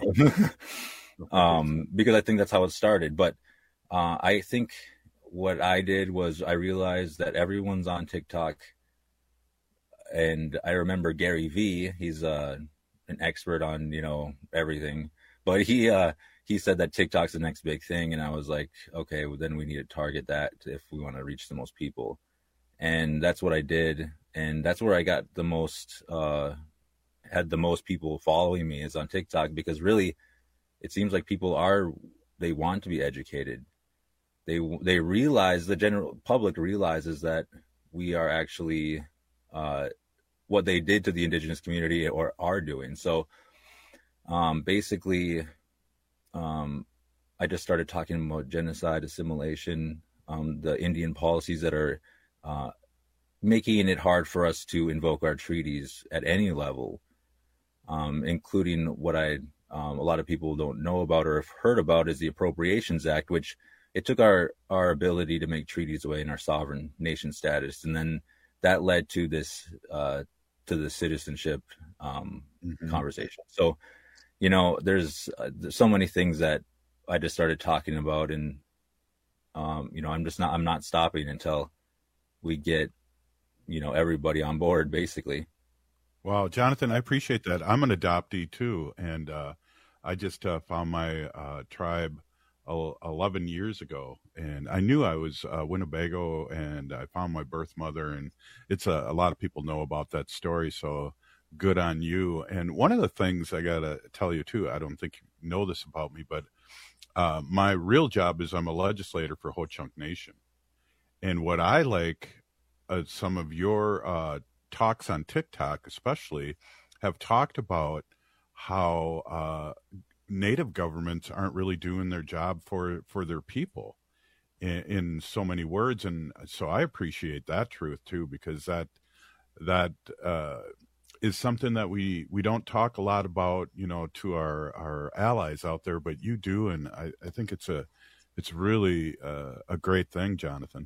um, because I think that's how it started. But uh, I think what I did was I realized that everyone's on TikTok. And I remember Gary Vee, he's a, an expert on, you know, everything, but he uh, he said that TikTok's the next big thing, and I was like, okay, well, then we need to target that if we want to reach the most people, and that's what I did, and that's where I got the most uh, had the most people following me is on TikTok, because really, it seems like people are they want to be educated. They they realize, the general public realizes that we are actually uh, what they did to the indigenous community or are doing. So um, basically, um, I just started talking about genocide, assimilation, um, the Indian policies that are uh, making it hard for us to invoke our treaties at any level, um, including what I um, a lot of people don't know about or have heard about is the Appropriations Act, which it took our, our ability to make treaties away in our sovereign nation status. And then that led to this, uh, to the citizenship um, mm-hmm. conversation. So, you know, there's, uh, there's so many things that I just started talking about, and, um, you know, I'm just not, I'm not stopping until we get, you know, everybody on board, basically. Wow, Jonathan, I appreciate that. I'm an adoptee too. And uh, I just uh, found my uh, tribe eleven years ago, and I knew I was uh, Winnebago, and I found my birth mother, and it's a, a lot of people know about that story, so good on you. And one of the things I gotta tell you too, I don't think you know this about me, but uh, my real job is I'm a legislator for Ho-Chunk Nation, and what I like, uh, some of your uh, talks on TikTok especially have talked about how uh, Native governments aren't really doing their job for, for their people in, in so many words. And so I appreciate that truth too, because that, that, uh, is something that we, we don't talk a lot about, you know, to our, our allies out there, but you do. And I, I think it's a, it's really uh, a great thing, Jonathan.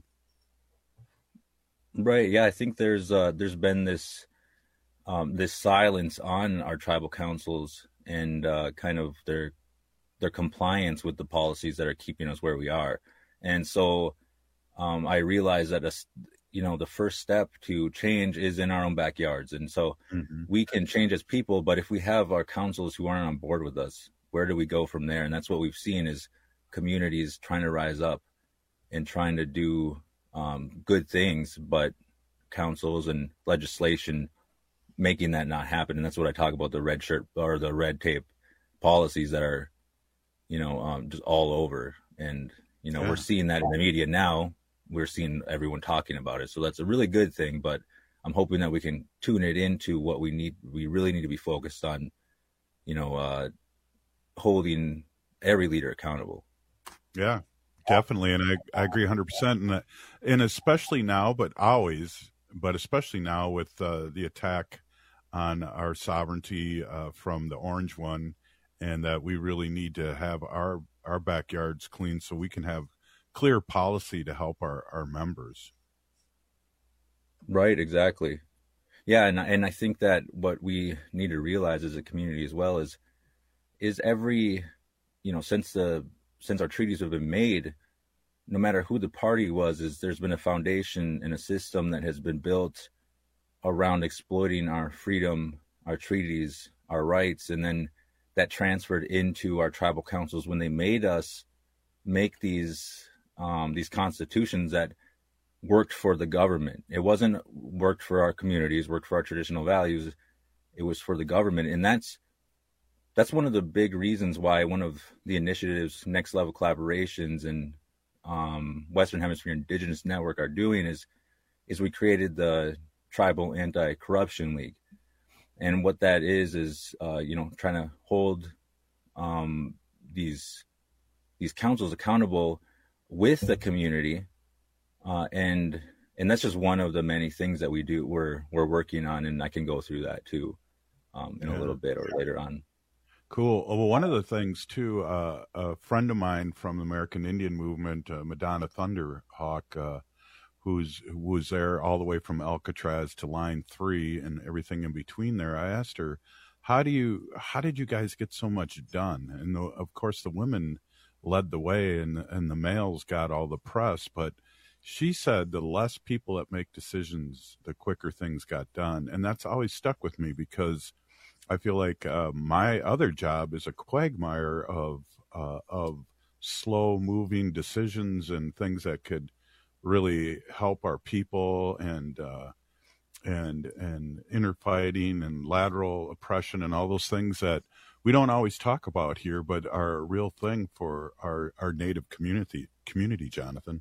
Right. Yeah. I think there's, uh, there's been this, um, this silence on our tribal councils and uh, kind of their their compliance with the policies that are keeping us where we are. And so um, I realized that, a, you know, the first step to change is in our own backyards. And so mm-hmm. we can change as people, but if we have our councils who aren't on board with us, where do we go from there? And that's what we've seen is communities trying to rise up and trying to do um, good things, but councils and legislation making that not happen. And that's what I talk about, the red shirt or the red tape policies that are, you know, um, just all over. And, you know, yeah. we're seeing that in the media now. We're seeing everyone talking about it. So that's a really good thing, but I'm hoping that we can tune it into what we need. We really need to be focused on, you know, uh, holding every leader accountable. Yeah, definitely. And I, I agree one hundred percent. And, and especially now, but always, but especially now with uh, the attack on our sovereignty uh, from the orange one, and that we really need to have our, our backyards clean so we can have clear policy to help our, our members. Right, exactly. Yeah, and, and I think that what we need to realize as a community as well is, is every, you know, since the since our treaties have been made, no matter who the party was, is there's been a foundation and a system that has been built around exploiting our freedom, our treaties, our rights, and then that transferred into our tribal councils when they made us make these um, these constitutions that worked for the government. It wasn't worked for our communities, worked for our traditional values. It was for the government, and that's that's one of the big reasons why one of the initiatives, Next Level Collaborations, and um, Western Hemisphere Indigenous Network are doing is is we created the Tribal Anti-Corruption League. And what that is, is, uh, you know, trying to hold um, these these councils accountable with the community. Uh, and and that's just one of the many things that we do, we're, we're working on. And I can go through that, too, um, in yeah. a little bit or later on. Cool. Well, one of the things, too, uh, a friend of mine from the American Indian Movement, uh, Madonna Thunderhawk, uh, who's who was there all the way from Alcatraz to Line Three and everything in between there. I asked her, "How do you? How did you guys get so much done?" And the, of course, the women led the way, and and the males got all the press. But she said the less people that make decisions, the quicker things got done, and that's always stuck with me because I feel like uh, my other job is a quagmire of uh, of slow moving decisions and things that could really help our people, and uh, and and inner fighting and lateral oppression and all those things that we don't always talk about here, but are a real thing for our, our Native community community, Jonathan.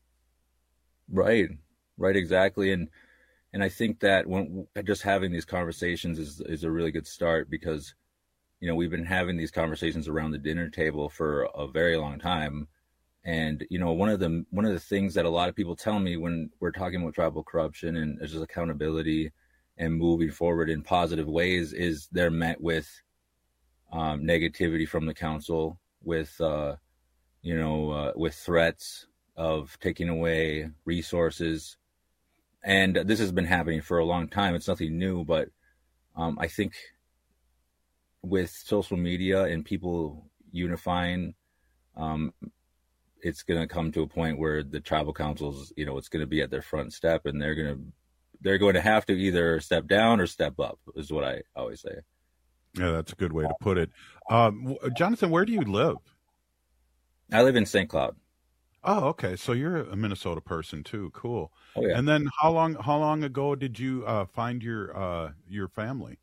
Right, right, exactly. And and I think that when just having these conversations is is a really good start, because, you know, we've been having these conversations around the dinner table for a very long time. And, you know, one of the one of the things that a lot of people tell me when we're talking about tribal corruption and just accountability and moving forward in positive ways is they're met with um, negativity from the council, with, uh, you know, uh, with threats of taking away resources. And this has been happening for a long time. It's nothing new, but um, I think with social media and people unifying, um, it's going to come to a point where the tribal councils, you know, it's going to be at their front step, and they're going to, they're going to have to either step down or step up, is what I always say. Yeah, that's a good way to put it. Um, Jonathan, where do you live? I live in Saint Cloud. Oh, okay. So you're a Minnesota person too. Cool. Oh, yeah. And then how long, how long ago did you uh, find your, uh, your family?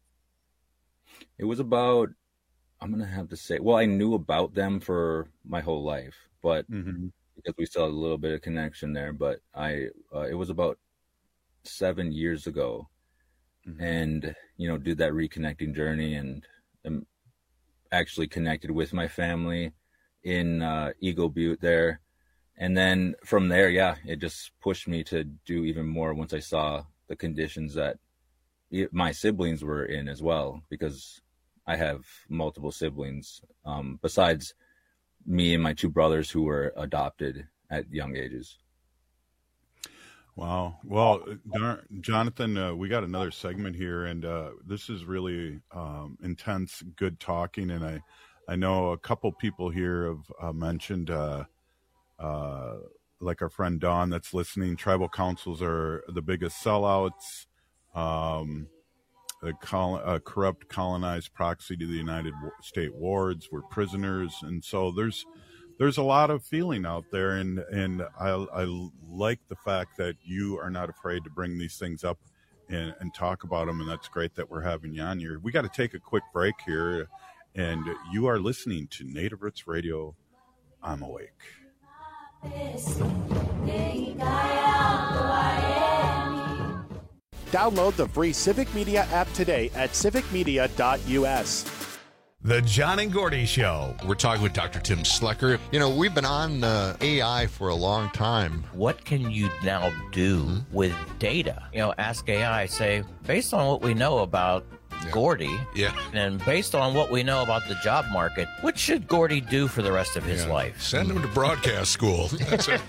It was about, I'm going to have to say, well, I knew about them for my whole life, but mm-hmm. because we still had a little bit of connection there, but I, uh, it was about seven years ago, mm-hmm. and, you know, did that reconnecting journey, and um, actually connected with my family in uh, Eagle Butte there. And then from there, yeah, it just pushed me to do even more once I saw the conditions that my siblings were in as well, because I have multiple siblings, um, besides me and my two brothers who were adopted at young ages. Wow. Well, Jonathan, uh, we got another segment here, and uh, this is really um, intense, good talking. And I, I know a couple people here have uh, mentioned, uh, uh, like our friend Dawn that's listening, tribal councils are the biggest sellouts. Um, the col- uh, corrupt colonized proxy to the United State wards. We're prisoners. And so there's there's a lot of feeling out there. And, and I, I like the fact that you are not afraid to bring these things up and, and talk about them. And that's great that we're having you on here. We got to take a quick break here. And you are listening to Native Roots Radio. I'm Awake. Download the free Civic Media app today at civic media dot u s. The John and Gordy Show. We're talking with Doctor Tim Slecker. You know, we've been on uh, A I for a long time. What can you now do mm-hmm. with data? You know, ask A I, say, based on what we know about yeah. Gordy, yeah. and based on what we know about the job market, what should Gordy do for the rest of his yeah. life? Send him to broadcast school. That's it.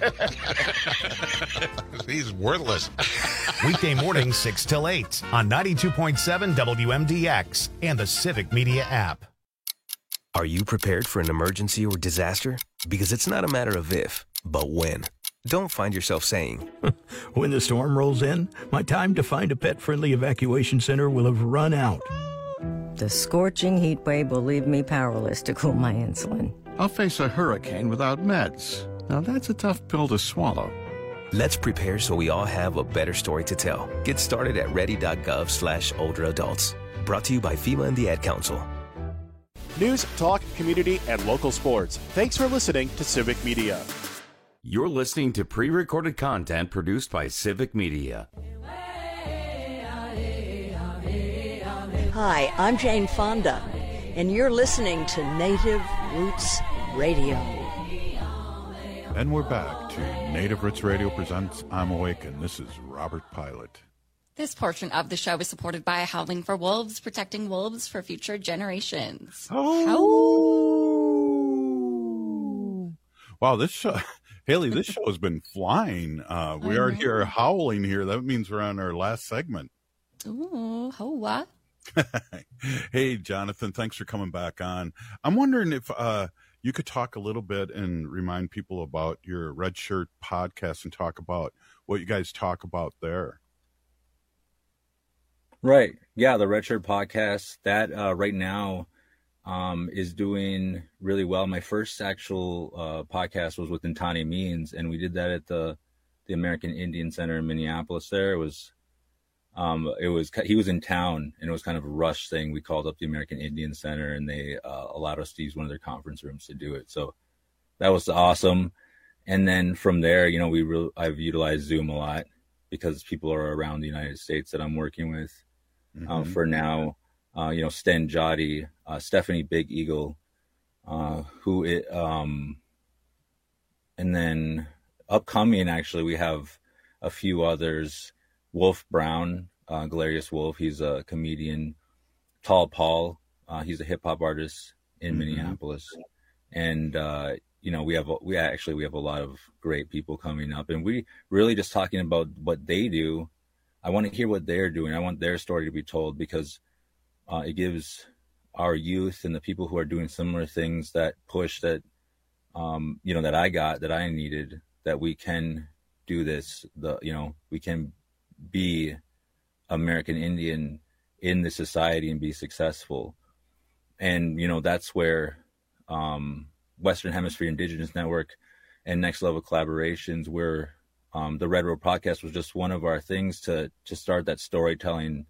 He's worthless. Weekday mornings, six till eight on ninety-two point seven W M D X and the Civic Media app. Are you prepared for an emergency or disaster? Because it's not a matter of if, but when. Don't find yourself saying, when the storm rolls in, my time to find a pet-friendly evacuation center will have run out. The scorching heat wave will leave me powerless to cool my insulin. I'll face a hurricane without meds. Now that's a tough pill to swallow. Let's prepare so we all have a better story to tell. Get started at ready.gov slash older adults. Brought to you by FEMA and the Ad Council. News, talk, community, and local sports. Thanks for listening to Civic Media. You're listening to pre-recorded content produced by Civic Media. Hi, I'm Jane Fonda, and you're listening to Native Roots Radio. And we're back to Native Roots Radio presents I'm Awake, and this is Robert Pilot. This portion of the show is supported by Howling for Wolves, protecting wolves for future generations. Oh. oh. Wow, this show, Haley, this show has been flying. Uh, we are here howling here. That means we're on our last segment. Ooh, hoa. Hey, Jonathan, thanks for coming back on. I'm wondering if uh, you could talk a little bit and remind people about your Red Shirt podcast and talk about what you guys talk about there. Right. Yeah. The Red Shirt podcast that uh, right now um, is doing really well. My first actual uh, podcast was with Ntani Means, and we did that at the the American Indian Center in Minneapolis. There it was. Um, it was he was in town, and it was kind of a rush thing. We called up the American Indian Center, and they uh, allowed us to use one of their conference rooms to do it. So that was awesome. And then from there, you know, we re- I've utilized Zoom a lot because people are around the United States that I'm working with. Mm-hmm. Uh, for now, uh, you know, Sten Jody, uh, Stephanie Big Eagle, uh, who it, um, and then upcoming, actually, we have a few others. Wolf Brown, uh, Galerius Wolf, he's a comedian. Tall Paul, uh, he's a hip hop artist in mm-hmm. Minneapolis. And, uh, you know, we have, we actually, we have a lot of great people coming up, and we really just talking about what they do. I want to hear what they're doing. I want their story to be told, because uh, it gives our youth and the people who are doing similar things that push that, um, you know, that I got, that I needed, that we can do this, the, you know, we can be American Indian in the society and be successful. And, you know, that's where um, Western Hemisphere Indigenous Network and Next Level Collaborations, where um, the Red Road podcast was just one of our things to to start that storytelling,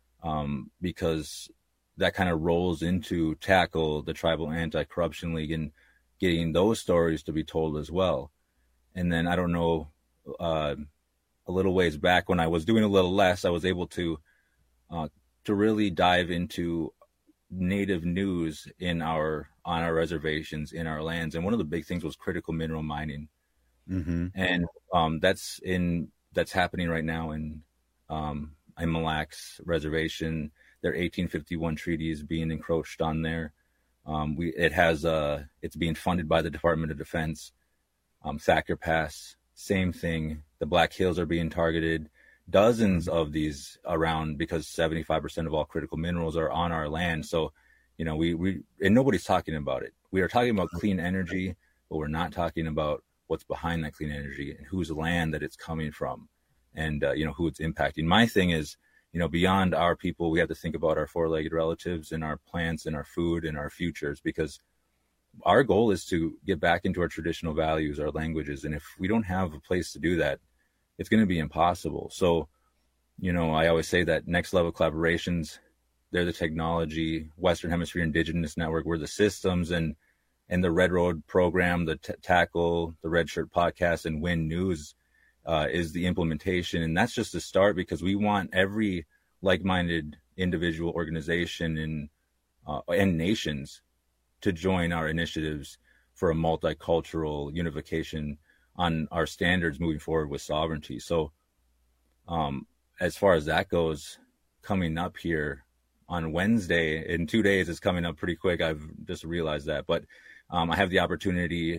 um, because that kind of rolls into tackle the Tribal Anti-Corruption League and getting those stories to be told as well. And then I don't know, uh, a little ways back when I was doing a little less, I was able to uh, to really dive into Native news in our on our reservations, in our lands. And one of the big things was critical mineral mining. Mm-hmm. And um, that's in that's happening right now in um, in Mille Lacs Reservation. Their eighteen fifty-one treaty is being encroached on there. Um, we it has uh, it's being funded by the Department of Defense. Um, Thacker Pass, same thing. The Black Hills are being targeted. Dozens of these around, because seventy-five percent of all critical minerals are on our land. So, you know, we, we, and nobody's talking about it. We are talking about clean energy, but we're not talking about what's behind that clean energy and whose land that it's coming from, and, uh, you know, who it's impacting. My thing is, you know, beyond our people, we have to think about our four-legged relatives and our plants and our food and our futures, because our goal is to get back into our traditional values, our languages. And if we don't have a place to do that, it's going to be impossible. So, you know, I always say that Next Level Collaborations, they're the technology, Western Hemisphere Indigenous Network, we're the systems, and and the Red Road program, the t- Tackle, the Red Shirt podcast, and Win News uh, is the implementation. And that's just a start, because we want every like-minded individual, organization, and uh, and nations to join our initiatives for a multicultural unification on our standards moving forward with sovereignty. So um, as far as that goes, coming up here on Wednesday, in two days, it's coming up pretty quick. I've just realized that. But um, I have the opportunity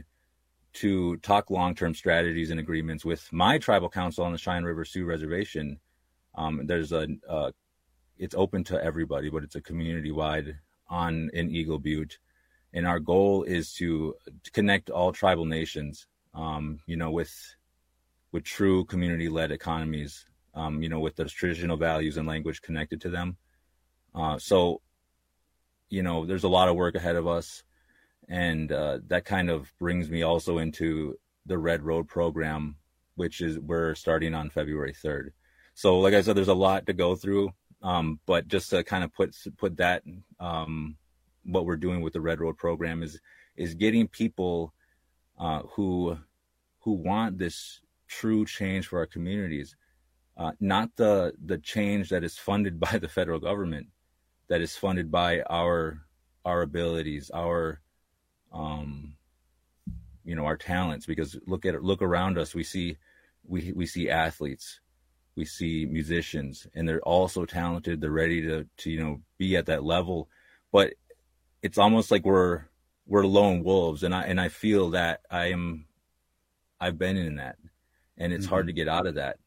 to talk long-term strategies and agreements with my tribal council on the Cheyenne River Sioux Reservation. Um, there's a, uh, it's open to everybody, but it's a community-wide on in Eagle Butte. And our goal is to, to connect all tribal nations, um, you know, with with true community-led economies, um, you know, with those traditional values and language connected to them. Uh, so, you know, there's a lot of work ahead of us. And uh, that kind of brings me also into the Red Road program, which is we're starting on February third. So, like I said, there's a lot to go through. Um, but just to kind of put put that, um, what we're doing with the Red Road program is is getting people uh, who who want this true change for our communities, uh, not the the change that is funded by the federal government, that is funded by our our abilities, our um, you know, our talents. Because look at look around us, we see we we see athletes, we see musicians, and they're all so talented. They're ready to to you know be at that level, but it's almost like we're we're lone wolves, and I and I feel that I am I've been in that, and it's mm-hmm. hard to get out of that.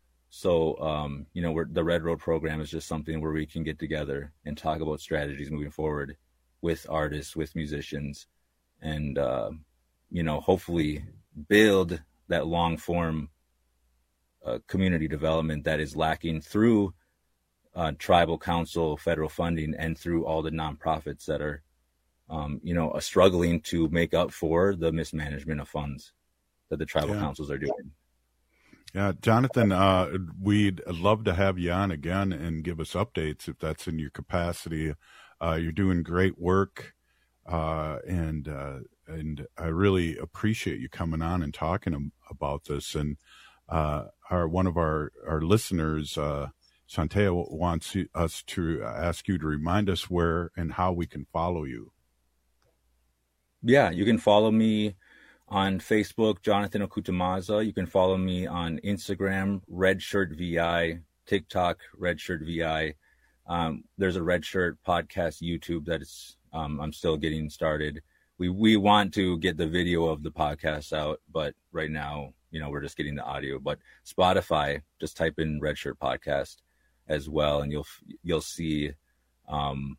So um, you know, we're, the Red Road program is just something where we can get together and talk about strategies moving forward with artists, with musicians, and uh, you know, hopefully build that long form uh, community development that is lacking through uh, tribal council federal funding and through all the nonprofits that are, um, you know, uh, struggling to make up for the mismanagement of funds that the tribal Yeah. councils are doing. Yeah, Jonathan, uh, we'd love to have you on again and give us updates if that's in your capacity. Uh, you're doing great work, uh, and uh, and I really appreciate you coming on and talking am- about this. And uh, our one of our our listeners, uh, Shantea, wants you- us to ask you to remind us where and how we can follow you. Yeah, you can follow me on Facebook, Jonathan Okutamaza. You can follow me on Instagram, Redshirt V I, TikTok, Redshirt V I. Um, there's a Redshirt podcast YouTube that is um, I'm still getting started. We we want to get the video of the podcast out, but right now, you know, we're just getting the audio. But Spotify, just type in Redshirt Podcast as well, and you'll you'll see um,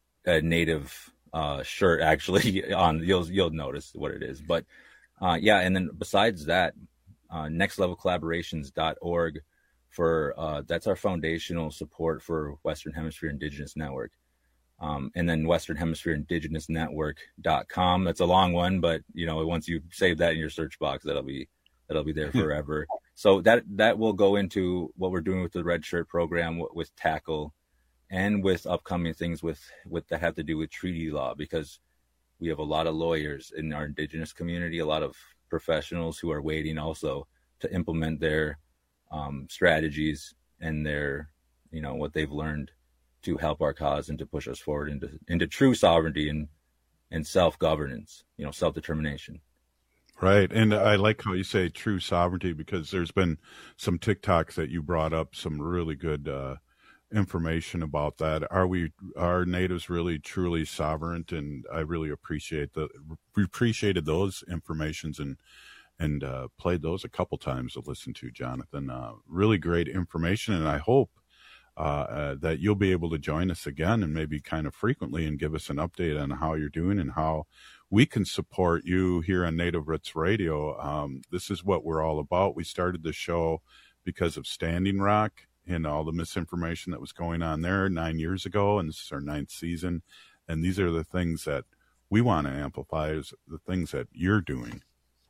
a native uh, shirt actually on. You'll you'll notice what it is, but. Uh, yeah, and then besides that, uh, next level collaborations dot org for uh, that's our foundational support for Western Hemisphere Indigenous Network, um, and then Western Hemisphere Indigenous Network dot com. That's a long one, but you know, once you save that in your search box, that'll be that'll be there forever. So that that will go into what we're doing with the Red Shirt program with Tackle, and with upcoming things with with that have to do with treaty law, because we have a lot of lawyers in our Indigenous community, a lot of professionals who are waiting also to implement their um, strategies and their, you know, what they've learned to help our cause and to push us forward into into true sovereignty and and self-governance, you know, self-determination. Right. And I like how you say true sovereignty, because there's been some TikToks that you brought up, some really good uh, information about that. Are we, are natives really truly sovereign? And I really appreciate the, we appreciated those informations and, and uh, played those a couple times to listen to, Jonathan. Uh, really great information. And I hope uh, uh, that you'll be able to join us again and maybe kind of frequently and give us an update on how you're doing and how we can support you here on Native Roots Radio. Um, this is what we're all about. We started the show because of Standing Rock and all the misinformation that was going on there nine years ago, and this is our ninth season. And these are the things that we want to amplify, is the things that you're doing.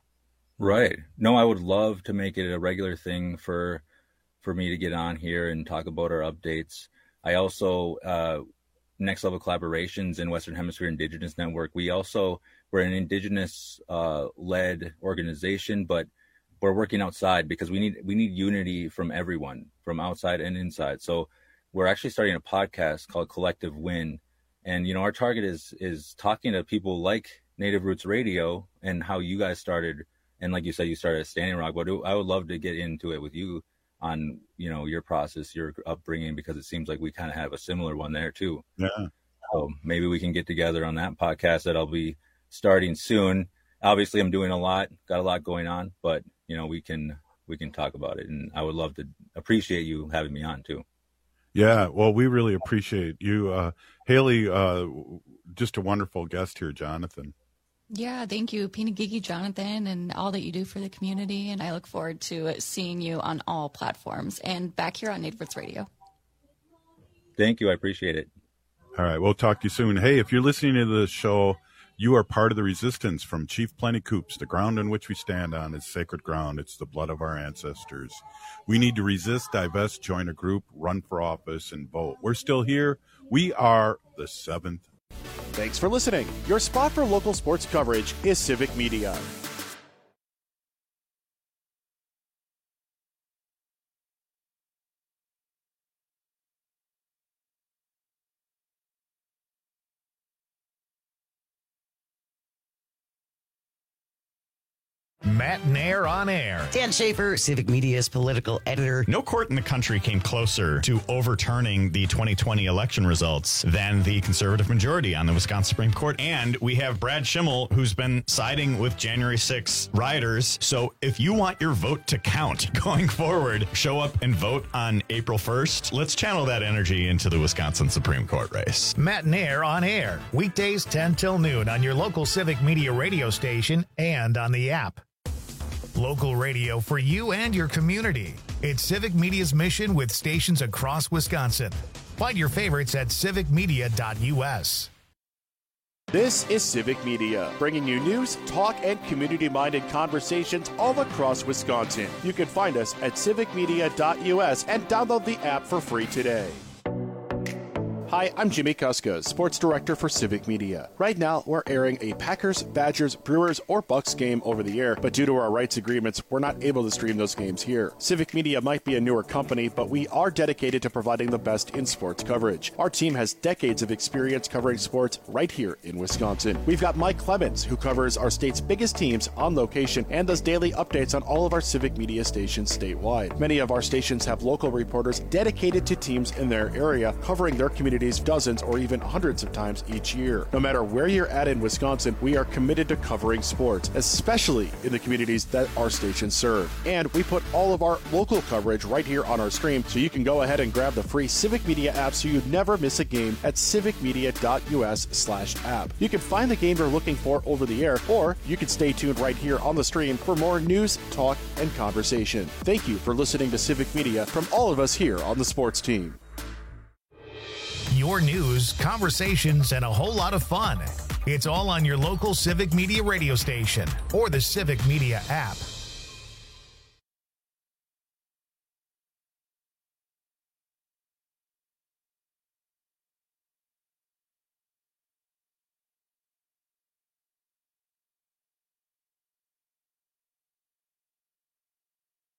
Right. No, I would love to make it a regular thing for for me to get on here and talk about our updates. I also, uh, Next Level Collaborations in Western Hemisphere Indigenous Network, we also, we're an Indigenous uh, led organization, but we're working outside because we need we need unity from everyone, from outside and inside. So we're actually starting a podcast called Collective Win. And, you know, our target is is talking to people like Native Roots Radio and how you guys started. And like you said, you started at Standing Rock, but I would love to get into it with you on, you know, your process, your upbringing, because it seems like we kind of have a similar one there too. Yeah. So maybe we can get together on that podcast that I'll be starting soon. Obviously, I'm doing a lot, got a lot going on, but you know, we can we can talk about it, and I would love to appreciate you having me on too. Yeah, well, we really appreciate you, uh, Haley. Uh, just a wonderful guest here, Jonathan. Yeah, thank you, Pinagigi Jonathan, and all that you do for the community. And I look forward to seeing you on all platforms and back here on Native Roots Radio. Thank you. I appreciate it. All right. We'll talk to you soon. Hey, if you're listening to this show, you are part of the resistance from Chief Plenty Coups. The ground on which we stand on is sacred ground. It's the blood of our ancestors. We need to resist, divest, join a group, run for office, and vote. We're still here. We are the seventh. Thanks for listening. Your spot for local sports coverage is Civic Media. Matt Nair on air. Dan Schaefer, Civic Media's political editor. No court in the country came closer to overturning the twenty twenty election results than the conservative majority on the Wisconsin Supreme Court. And we have Brad Schimmel, who's been siding with January sixth rioters. So if you want your vote to count going forward, show up and vote on April first. Let's channel that energy into the Wisconsin Supreme Court race. Matt Nair on air. Weekdays ten till noon on your local Civic Media radio station and on the app. Local radio for you and your community. It's Civic Media's mission with stations across Wisconsin. Find your favorites at civic media dot U S. This is Civic Media, bringing you news, talk, and community-minded conversations all across Wisconsin. You can find us at civic media dot U S and download the app for free today. Hi, I'm Jimmy Kuska, Sports Director for Civic Media. Right now, we're airing a Packers, Badgers, Brewers, or Bucks game over the air, but due to our rights agreements, we're not able to stream those games here. Civic Media might be a newer company, but we are dedicated to providing the best in sports coverage. Our team has decades of experience covering sports right here in Wisconsin. We've got Mike Clemens, who covers our state's biggest teams on location and does daily updates on all of our Civic Media stations statewide. Many of our stations have local reporters dedicated to teams in their area, covering their community dozens or even hundreds of times each year. No matter where you're at in Wisconsin, we are committed to covering sports, especially in the communities that our stations serve. And we put all of our local coverage right here on our stream, so you can go ahead and grab the free Civic Media app so you never miss a game at civic media dot U S slash app. You can find the game you're looking for over the air, or you can stay tuned right here on the stream for more news, talk, and conversation. Thank you for listening to Civic Media from all of us here on the sports team. Your news, conversations, and a whole lot of fun. It's all on your local Civic Media radio station or the Civic Media app.